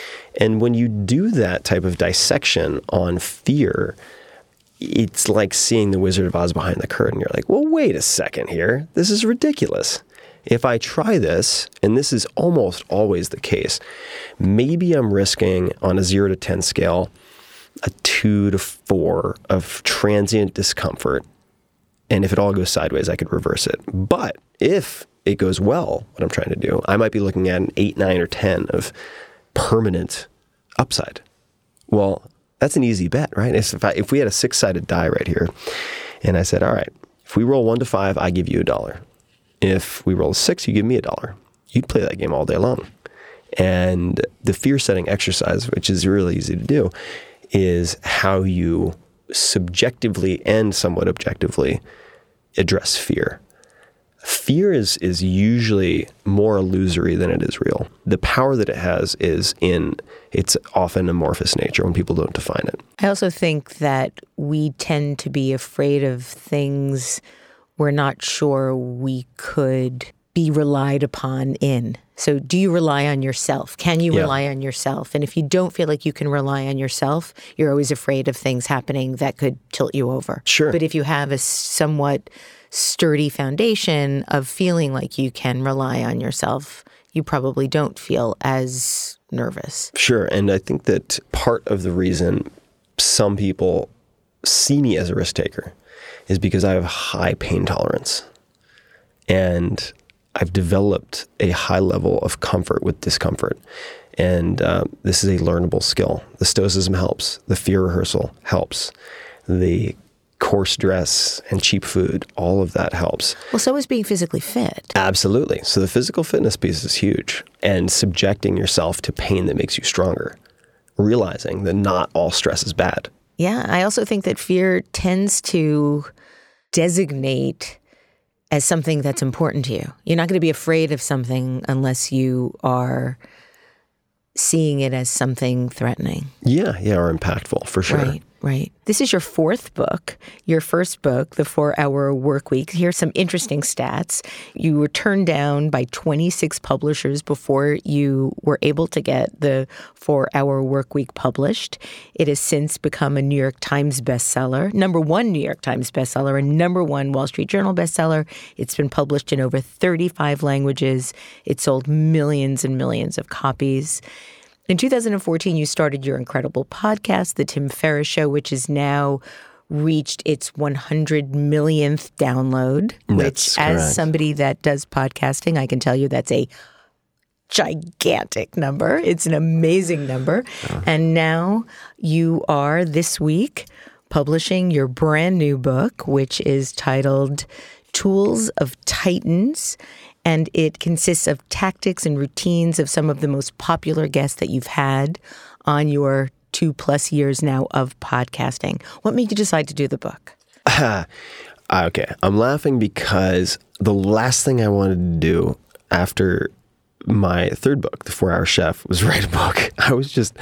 And when you do that type of dissection on fear, it's like seeing the Wizard of Oz behind the curtain. You're like, well, wait a second here. This is ridiculous. If I try this, and this is almost always the case, maybe I'm risking, on a 0 to 10 scale, a 2 to 4 of transient discomfort. And if it all goes sideways, I could reverse it. But if it goes well, what I'm trying to do, I might be looking at an 8, 9, or 10 of permanent upside. Well, that's an easy bet, right? If we had a 6-sided die right here, and I said, all right, if we roll 1 to 5, I give you $1. If we roll a 6, you give me $1. You'd play that game all day long. And the fear setting exercise, which is really easy to do, is how you subjectively and somewhat objectively address fear. Fear is usually more illusory than it is real. The power that it has is in its often amorphous nature when people don't define it. I also think that we tend to be afraid of things we're not sure we could be relied upon in. So do you rely on yourself? Can you rely on yourself? And if you don't feel like you can rely on yourself, you're always afraid of things happening that could tilt you over. Sure. But if you have a somewhat sturdy foundation of feeling like you can rely on yourself, you probably don't feel as nervous. Sure. And I think that part of the reason some people see me as a risk taker is because I have high pain tolerance. And I've developed a high level of comfort with discomfort. And this is a learnable skill. The stoicism helps. The fear rehearsal helps. The coarse dress and cheap food, all of that helps. Well, so is being physically fit. Absolutely. So the physical fitness piece is huge. And subjecting yourself to pain that makes you stronger. Realizing that not all stress is bad. Yeah, I also think that fear tends to designate as something that's important to you. You're not going to be afraid of something unless you are seeing it as something threatening. Yeah, or impactful, for sure. Right. This is your fourth book. Your first book, The 4-Hour Workweek. Here's some interesting stats. You were turned down by 26 publishers before you were able to get the 4-Hour Workweek published. It has since become a New York Times bestseller, #1 New York Times bestseller, and #1 Wall Street Journal bestseller. It's been published in over 35 languages. It sold millions and millions of copies. In 2014, you started your incredible podcast, The Tim Ferriss Show, which has now reached its 100 millionth download, which, as somebody that does podcasting, I can tell you that's a gigantic number. It's an amazing number. And now you are, this week, publishing your brand new book, which is titled Tools of Titans. And it consists of tactics and routines of some of the most popular guests that you've had on your 2+ years now of podcasting. What made you decide to do the book? Okay. I'm laughing because the last thing I wanted to do after my third book, The 4-Hour Chef, was write a book. I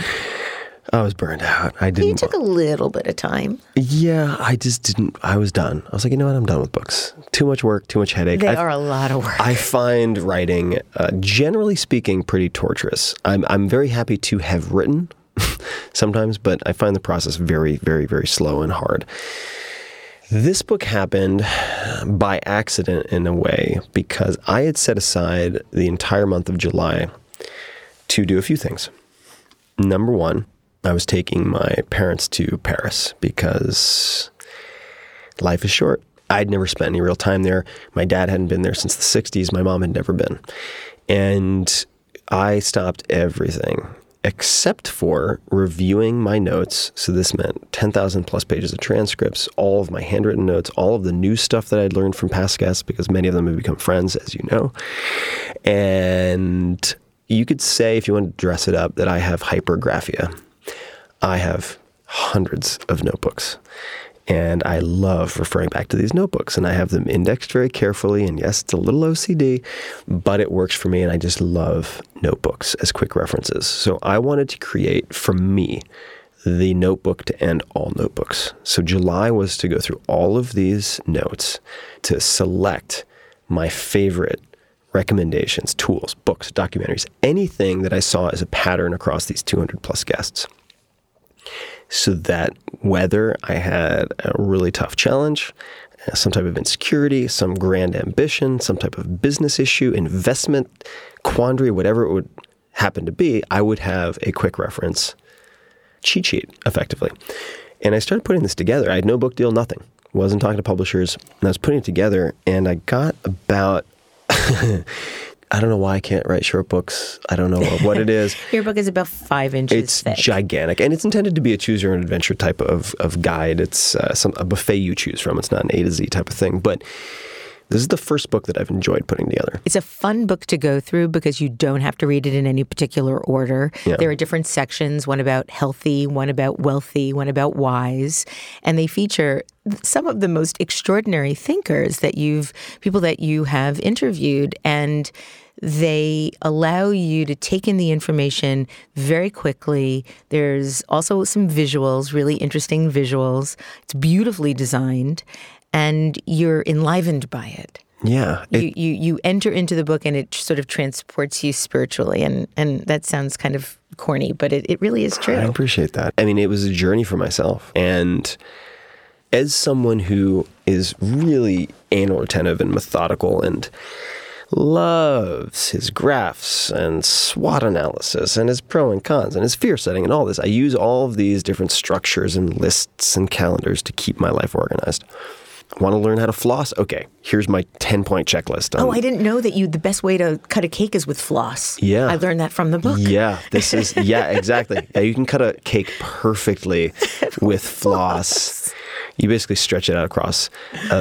was burned out. You took a little bit of time. Yeah, I just didn't. I was done. I was like, you know what? I'm done with books. Too much work, too much headache. They are a lot of work. I find writing, generally speaking, pretty torturous. I'm very happy to have written sometimes, but I find the process very, very, very slow and hard. This book happened by accident in a way because I had set aside the entire month of July to do a few things. Number one, I was taking my parents to Paris because life is short. I'd never spent any real time there. My dad hadn't been there since the 60s. My mom had never been. And I stopped everything except for reviewing my notes. So this meant 10,000 plus pages of transcripts, all of my handwritten notes, all of the new stuff that I'd learned from past guests, because many of them have become friends, as you know. And you could say, if you want to dress it up, that I have hypergraphia. I have hundreds of notebooks, and I love referring back to these notebooks, and I have them indexed very carefully, and yes, it's a little OCD, but it works for me, and I just love notebooks as quick references. So I wanted to create, for me, the notebook to end all notebooks. So July was to go through all of these notes to select my favorite recommendations, tools, books, documentaries, anything that I saw as a pattern across these 200 plus guests. So that whether I had a really tough challenge, some type of insecurity, some grand ambition, some type of business issue, investment, quandary, whatever it would happen to be, I would have a quick reference cheat sheet, effectively. And I started putting this together. I had no book deal, nothing. Wasn't talking to publishers. And I was putting it together, and I got about... I don't know why I can't write short books. I don't know what it is. Your book is about 5 inches thick. It's gigantic. And it's intended to be a choose-your-own-adventure type of guide. It's a buffet you choose from. It's not an A to Z type of thing. But This is the first book that I've enjoyed putting together. It's a fun book to go through because you don't have to read it in any particular order. Yeah. There are different sections, one about healthy, one about wealthy, one about wise, and they feature some of the most extraordinary thinkers people that you have interviewed, and they allow you to take in the information very quickly. There's also some visuals, really interesting visuals. It's beautifully designed, and you're enlivened by it. Yeah. You enter into the book and it sort of transports you spiritually. And that sounds kind of corny, but it really is true. I appreciate that. I mean, it was a journey for myself. And as someone who is really anal retentive and methodical and loves his graphs and SWOT analysis and his pro and cons and his fear setting and all this, I use all of these different structures and lists and calendars to keep my life organized. Want to learn how to floss? Okay, here's my 10-point checklist. I didn't know that the best way to cut a cake is with floss. Yeah. I learned that from the book. Yeah, exactly. Yeah, you can cut a cake perfectly with floss. You basically stretch it out across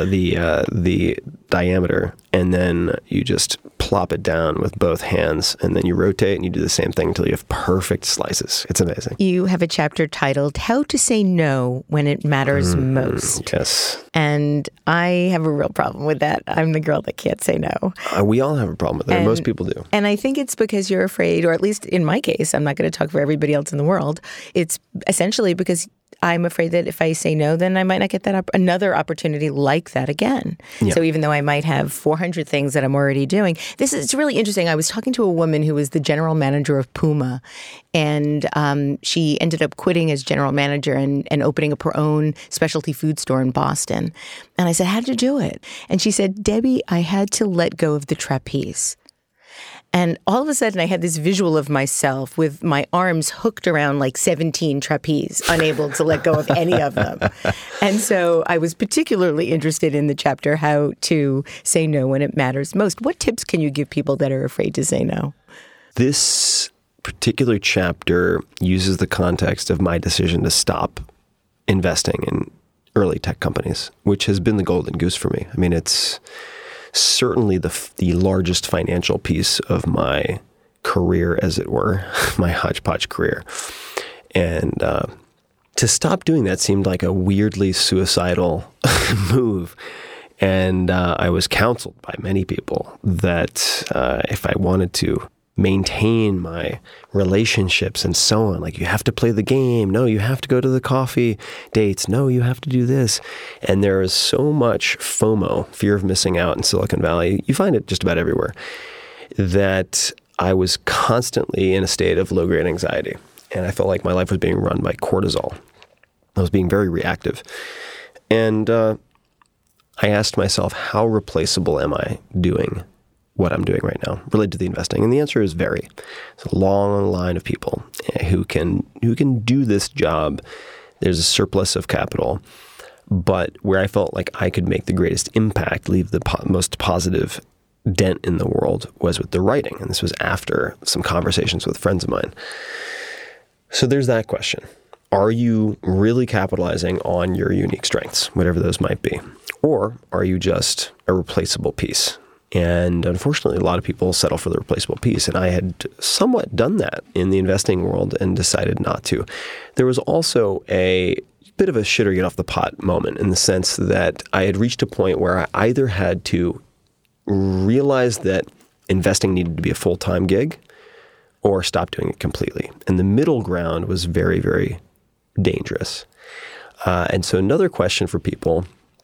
the diameter, and then you just plop it down with both hands, and then you rotate, and you do the same thing until you have perfect slices. It's amazing. You have a chapter titled How to Say No When It Matters Most. Yes. And I have a real problem with that. I'm the girl that can't say no. We all have a problem with it. Most people do. And I think it's because you're afraid, or at least in my case, I'm not going to talk for everybody else in the world. It's essentially because I'm afraid that if I say no, then I might not get that another opportunity like that again. Yeah. So even though I might have 400 things that I'm already doing, it's really interesting. I was talking to a woman who was the general manager of Puma, and she ended up quitting as general manager and opening up her own specialty food store in Boston. And I said, how did you do it? And she said, Debbie, I had to let go of the trapeze. And all of a sudden, I had this visual of myself with my arms hooked around like 17 trapeze, unable to let go of any of them. And so I was particularly interested in the chapter, How to Say No When It Matters Most. What tips can you give people that are afraid to say no? This particular chapter uses the context of my decision to stop investing in early tech companies, which has been the golden goose for me. I mean, it's certainly the largest financial piece of my career, as it were, my hodgepodge career. And to stop doing that seemed like a weirdly suicidal move. And I was counseled by many people that if I wanted to maintain my relationships and so on, like, you have to play the game. No, you have to go to the coffee dates. No, you have to do this. And there is so much FOMO, fear of missing out, in Silicon Valley. You find it just about everywhere, that I was constantly in a state of low-grade anxiety. And I felt like my life was being run by cortisol. I was being very reactive. And I asked myself, how replaceable am I doing what I'm doing right now related to the investing? And the answer is very. It's a long line of people who can do this job. There's a surplus of capital, but where I felt like I could make the greatest impact, leave the most positive dent in the world, was with the writing. And this was after some conversations with friends of mine. So there's that question. Are you really capitalizing on your unique strengths, whatever those might be? Or are you just a replaceable piece? And unfortunately, a lot of people settle for the replaceable piece. And I had somewhat done that in the investing world and decided not to. There was also a bit of a shit or get off the pot moment, in the sense that I had reached a point where I either had to realize that investing needed to be a full-time gig or stop doing it completely. And the middle ground was very, very dangerous. And so another question for people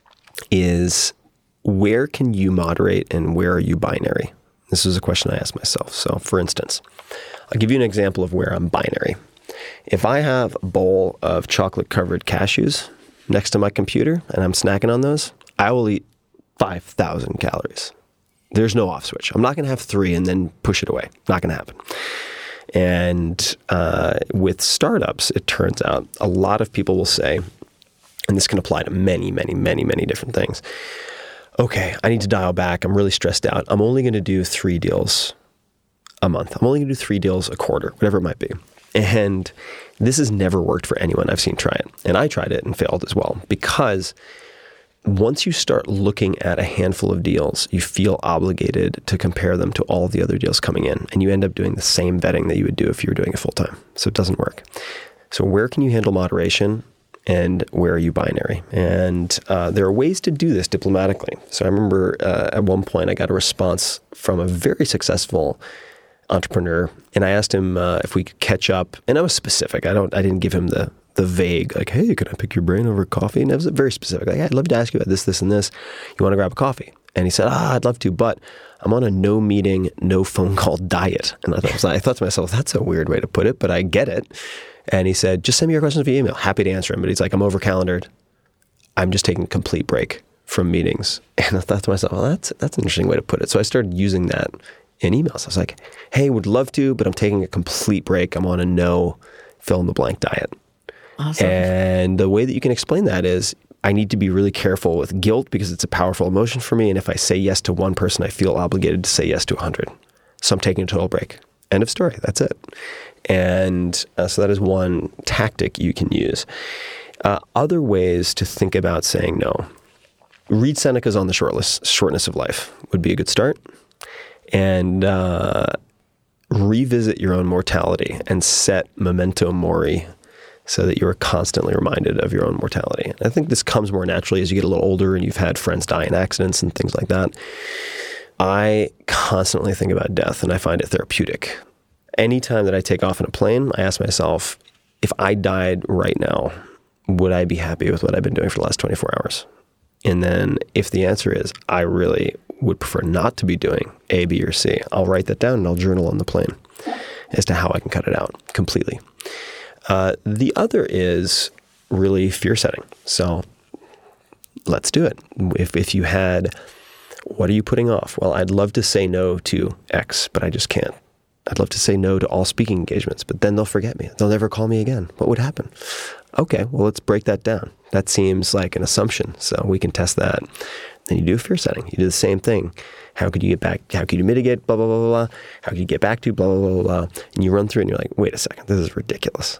is, where can you moderate and where are you binary? This is a question I asked myself. So for instance, I'll give you an example of where I'm binary. If I have a bowl of chocolate-covered cashews next to my computer and I'm snacking on those, I will eat 5,000 calories. There's no off switch. I'm not going to have 3 and then push it away. Not going to happen. And with startups, it turns out a lot of people will say, and this can apply to many, many, many, many different things, okay, I need to dial back. I'm really stressed out. I'm only going to do 3 deals a month. I'm only going to do 3 deals a quarter, whatever it might be. And this has never worked for anyone I've seen try it. And I tried it and failed as well, because once you start looking at a handful of deals, you feel obligated to compare them to all of the other deals coming in, and you end up doing the same vetting that you would do if you were doing it full-time. So it doesn't work. So where can you handle moderation, and where are you binary? And there are ways to do this diplomatically. So I remember at one point I got a response from a very successful entrepreneur, and I asked him if we could catch up, and I was specific. I didn't give him the vague, like, hey, can I pick your brain over coffee? And it was very specific. Like, hey, I'd love to ask you about this, this, and this. You want to grab a coffee? And he said, I'd love to, but I'm on a no meeting, no phone call diet. And I thought to myself, that's a weird way to put it, but I get it. And he said, just send me your questions via email. Happy to answer them. But he's like, I'm over calendared. I'm just taking a complete break from meetings. And I thought to myself, well, that's an interesting way to put it. So I started using that in emails. I was like, hey, would love to, but I'm taking a complete break. I'm on a no fill in the blank diet. Awesome. And the way that you can explain that is I need to be really careful with guilt because it's a powerful emotion for me. And if I say yes to one person, I feel obligated to say yes to 100. So I'm taking a total break. End of story. That's it. And so that is one tactic you can use. Other ways to think about saying no. Read Seneca's On the Shortness of Life would be a good start. And revisit your own mortality and set memento mori so that you are constantly reminded of your own mortality. And I think this comes more naturally as you get a little older and you've had friends die in accidents and things like that. I constantly think about death and I find it therapeutic. Anytime that I take off in a plane, I ask myself, if I died right now, would I be happy with what I've been doing for the last 24 hours? And then if the answer is, I really would prefer not to be doing A, B, or C, I'll write that down and I'll journal on the plane as to how I can cut it out completely. The other is really fear setting. So let's do it. If you had, what are you putting off? Well, I'd love to say no to X, but I just can't. I'd love to say no to all speaking engagements, but then they'll forget me. They'll never call me again. What would happen? Okay, well, let's break that down. That seems like an assumption, so we can test that. Then you do fear setting. You do the same thing. How could you get back? How could you mitigate? Blah, blah, blah, blah, blah. How could you get back to? Blah, blah, blah, blah. And you run through it and you're like, wait a second, this is ridiculous.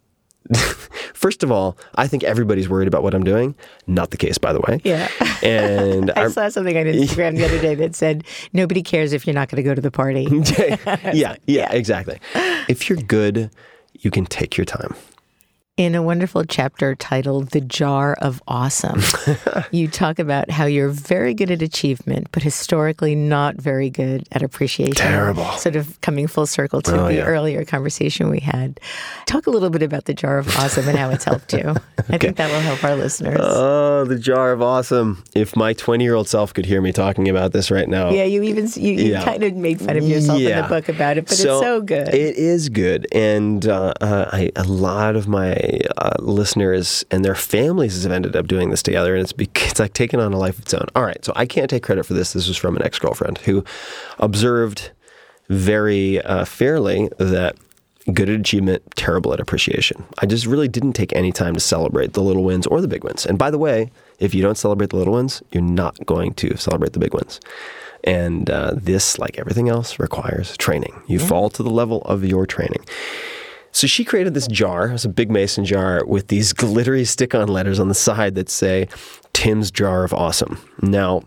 First of all, I think everybody's worried about what I'm doing. Not the case, by the way. Yeah. And I saw something on Instagram the other day that said, nobody cares if you're not going to go to the party. yeah, exactly. If you're good, you can take your time. In a wonderful chapter titled The Jar of Awesome, you talk about how you're very good at achievement, but historically not very good at appreciation. Terrible. Sort of coming full circle to the earlier conversation we had. Talk a little bit about The Jar of Awesome and how it's helped you. I think that will help our listeners. Oh, The Jar of Awesome. If my 20-year-old self could hear me talking about this right now. Yeah, you kind of made fun of yourself in the book about it, but it's so good. It is good. And a lot of my listeners and their families have ended up doing this together, and it's like taking on a life of its own. All right, so I can't take credit for this. This was from an ex-girlfriend who observed very fairly that good at achievement, terrible at appreciation. I just really didn't take any time to celebrate the little wins or the big wins. And by the way, if you don't celebrate the little wins, you're not going to celebrate the big wins. And this, like everything else, requires training. You fall to the level of your training. So she created this jar. It was a big mason jar with these glittery stick-on letters on the side that say, Tim's Jar of Awesome. Now,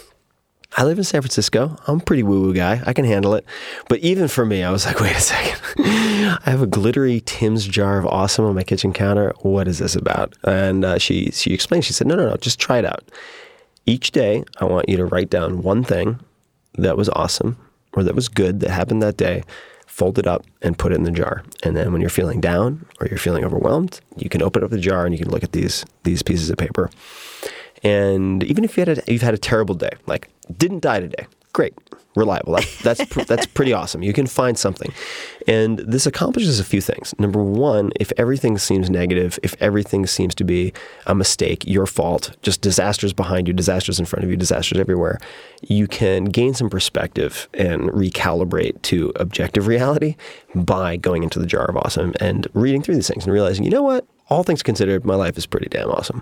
I live in San Francisco. I'm a pretty woo-woo guy. I can handle it. But even for me, I was like, wait a second. I have a glittery Tim's Jar of Awesome on my kitchen counter. What is this about? And she explained. She said, no, just try it out. Each day, I want you to write down one thing that was awesome or that was good that happened that day, fold it up and put it in the jar. And then when you're feeling down or you're feeling overwhelmed, you can open up the jar and you can look at these pieces of paper. And even if you've had a terrible day, like didn't die today, great, reliable. That's pretty awesome. You can find something. And this accomplishes a few things. Number one, if everything seems negative, if everything seems to be a mistake, your fault, just disasters behind you, disasters in front of you, disasters everywhere, you can gain some perspective and recalibrate to objective reality by going into the Jar of Awesome and reading through these things and realizing, you know what? All things considered, my life is pretty damn awesome.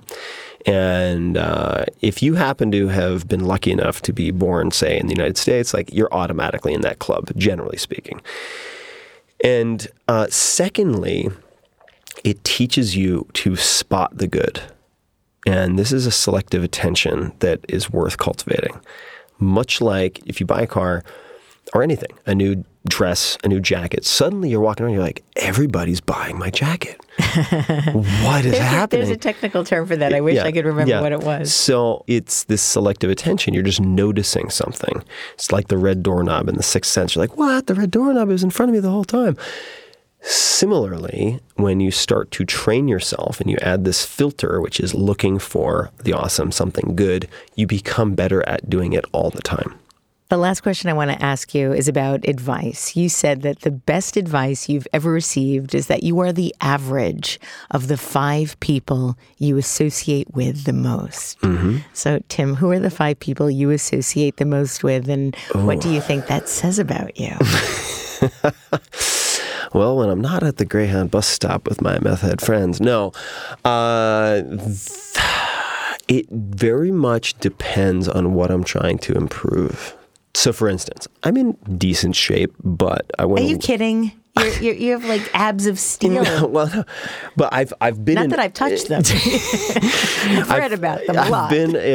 And if you happen to have been lucky enough to be born, say, in the United States, like you're automatically in that club, generally speaking. And secondly, it teaches you to spot the good. And this is a selective attention that is worth cultivating. Much like if you buy a car or anything, a new dress, a new jacket, suddenly you're walking around, you're like, everybody's buying my jacket. What is happening? There's a technical term for that. I wish I could remember what it was. So it's this selective attention. You're just noticing something. It's like the red doorknob in The Sixth Sense. You're like, what? The red doorknob is in front of me the whole time. Similarly, when you start to train yourself and you add this filter, which is looking for the awesome, something good, you become better at doing it all the time. The last question I want to ask you is about advice. You said that the best advice you've ever received is that you are the average of the 5 people you associate with the most. Mm-hmm. So, Tim, who are the 5 people you associate the most with, and what do you think that says about you? Well, when I'm not at the Greyhound bus stop with my meth head friends, no. It very much depends on what I'm trying to improve. So, for instance, I'm in decent shape, but I want to... Are you kidding? You have like abs of steel. No, but I've been not that I've touched them. I've read about them a lot.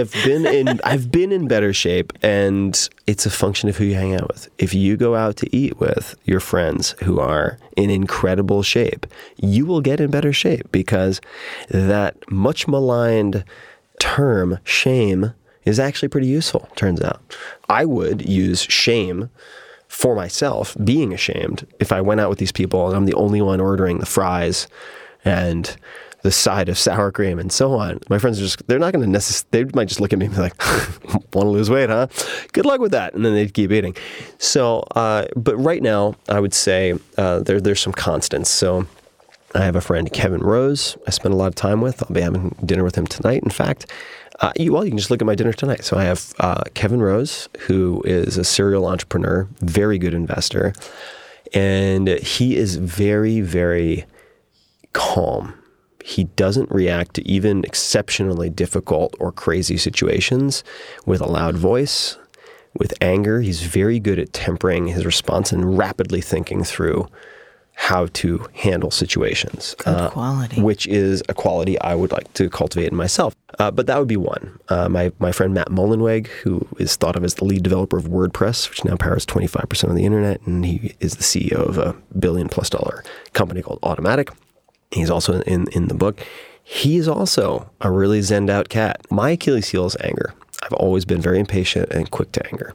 I've been in better shape, and it's a function of who you hang out with. If you go out to eat with your friends who are in incredible shape, you will get in better shape, because that much maligned term, shame, is actually pretty useful, turns out. I would use shame for myself, being ashamed, if I went out with these people and I'm the only one ordering the fries and the side of sour cream and so on. My friends are just, they're not going to they might just look at me and be like, want to lose weight, huh? Good luck with that. And then they'd keep eating. So, but right now, I would say there's some constants. So I have a friend, Kevin Rose, I spend a lot of time with. I'll be having dinner with him tonight, in fact. You can just look at my dinner tonight. So I have Kevin Rose, who is a serial entrepreneur, very good investor. And he is very, very calm. He doesn't react to even exceptionally difficult or crazy situations with a loud voice, with anger. He's very good at tempering his response and rapidly thinking through how to handle situations. Good quality. Which is a quality I would like to cultivate in myself. But that would be one. My friend Matt Mullenweg, who is thought of as the lead developer of WordPress, which now powers 25% of the internet, and he is the CEO of a $1 billion+ company called Automattic. He's also in the book. He's also a really zenned out cat. My Achilles heel is anger. I've always been very impatient and quick to anger.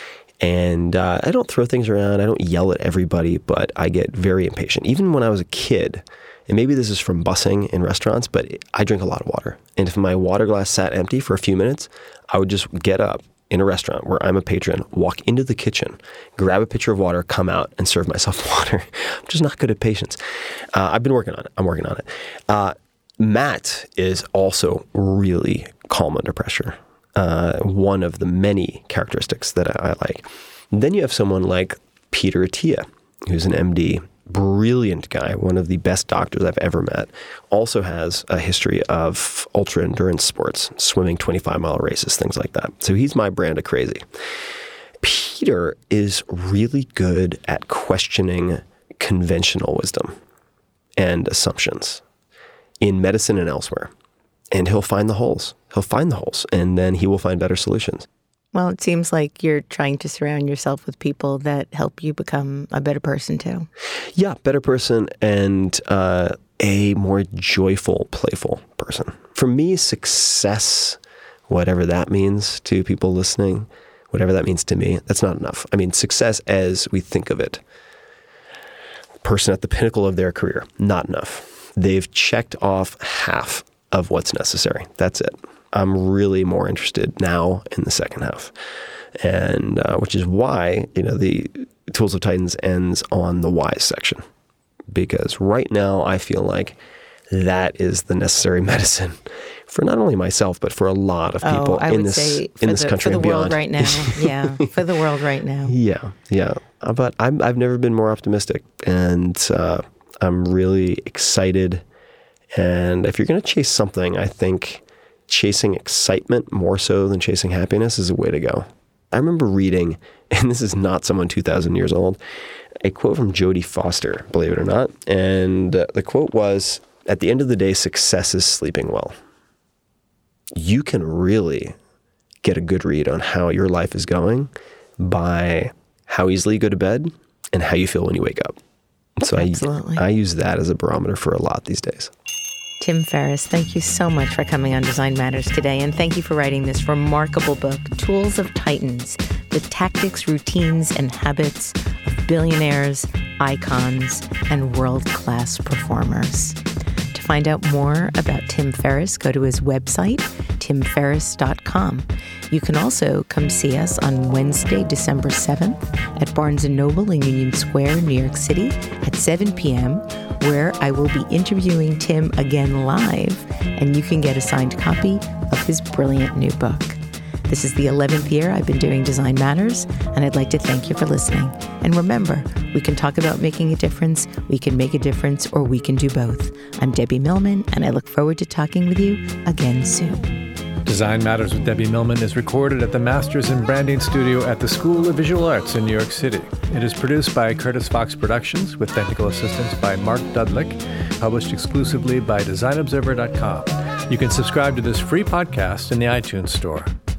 And I don't throw things around. I don't yell at everybody, but I get very impatient. Even when I was a kid, and maybe this is from busing in restaurants, but I drink a lot of water. And if my water glass sat empty for a few minutes, I would just get up in a restaurant where I'm a patron, walk into the kitchen, grab a pitcher of water, come out, and serve myself water. I'm just not good at patience. I've been working on it. I'm working on it. Matt is also really calm under pressure. One of the many characteristics that I like. And then you have someone like Peter Attia, who's an MD, brilliant guy, one of the best doctors I've ever met, also has a history of ultra-endurance sports, swimming 25-mile races, things like that. So he's my brand of crazy. Peter is really good at questioning conventional wisdom and assumptions in medicine and elsewhere. And he'll find the holes. And then he will find better solutions. Well, it seems like you're trying to surround yourself with people that help you become a better person, too. Yeah, better person and a more joyful, playful person. For me, success, whatever that means to people listening, whatever that means to me, that's not enough. I mean, success as we think of it, person at the pinnacle of their career, not enough. They've checked off half of what's necessary. That's it. I'm really more interested now in the second half. And which is why, the Tools of Titans ends on the why section. Because right now I feel like that is the necessary medicine for not only myself, but for a lot of people in this country and beyond. For the world right now. Yeah, for the world right now. Yeah. But I've never been more optimistic. And I'm really excited. And if you're going to chase something, I think chasing excitement more so than chasing happiness is a way to go. I remember reading, and this is not someone 2,000 years old, a quote from Jodie Foster, believe it or not. And the quote was, "At the end of the day, success is sleeping well." you can really get a good read on how your life is going by how easily you go to bed and how you feel when you wake up. So I use that as a barometer for a lot these days. Tim Ferriss, thank you so much for coming on Design Matters today, and thank you for writing this remarkable book, Tools of Titans, the tactics, routines, and habits of billionaires, icons, and world-class performers. To find out more about Tim Ferriss, go to his website, timferriss.com. You can also come see us on Wednesday, December 7th at Barnes & Noble in Union Square, New York City at 7 p.m., where I will be interviewing Tim again live, and you can get a signed copy of his brilliant new book. This is the 11th year I've been doing Design Matters, and I'd like to thank you for listening. And remember, we can talk about making a difference, we can make a difference, or we can do both. I'm Debbie Millman, and I look forward to talking with you again soon. Design Matters with Debbie Millman is recorded at the Masters in Branding Studio at the School of Visual Arts in New York City. It is produced by Curtis Fox Productions with technical assistance by Mark Dudlick, published exclusively by DesignObserver.com. You can subscribe to this free podcast in the iTunes Store.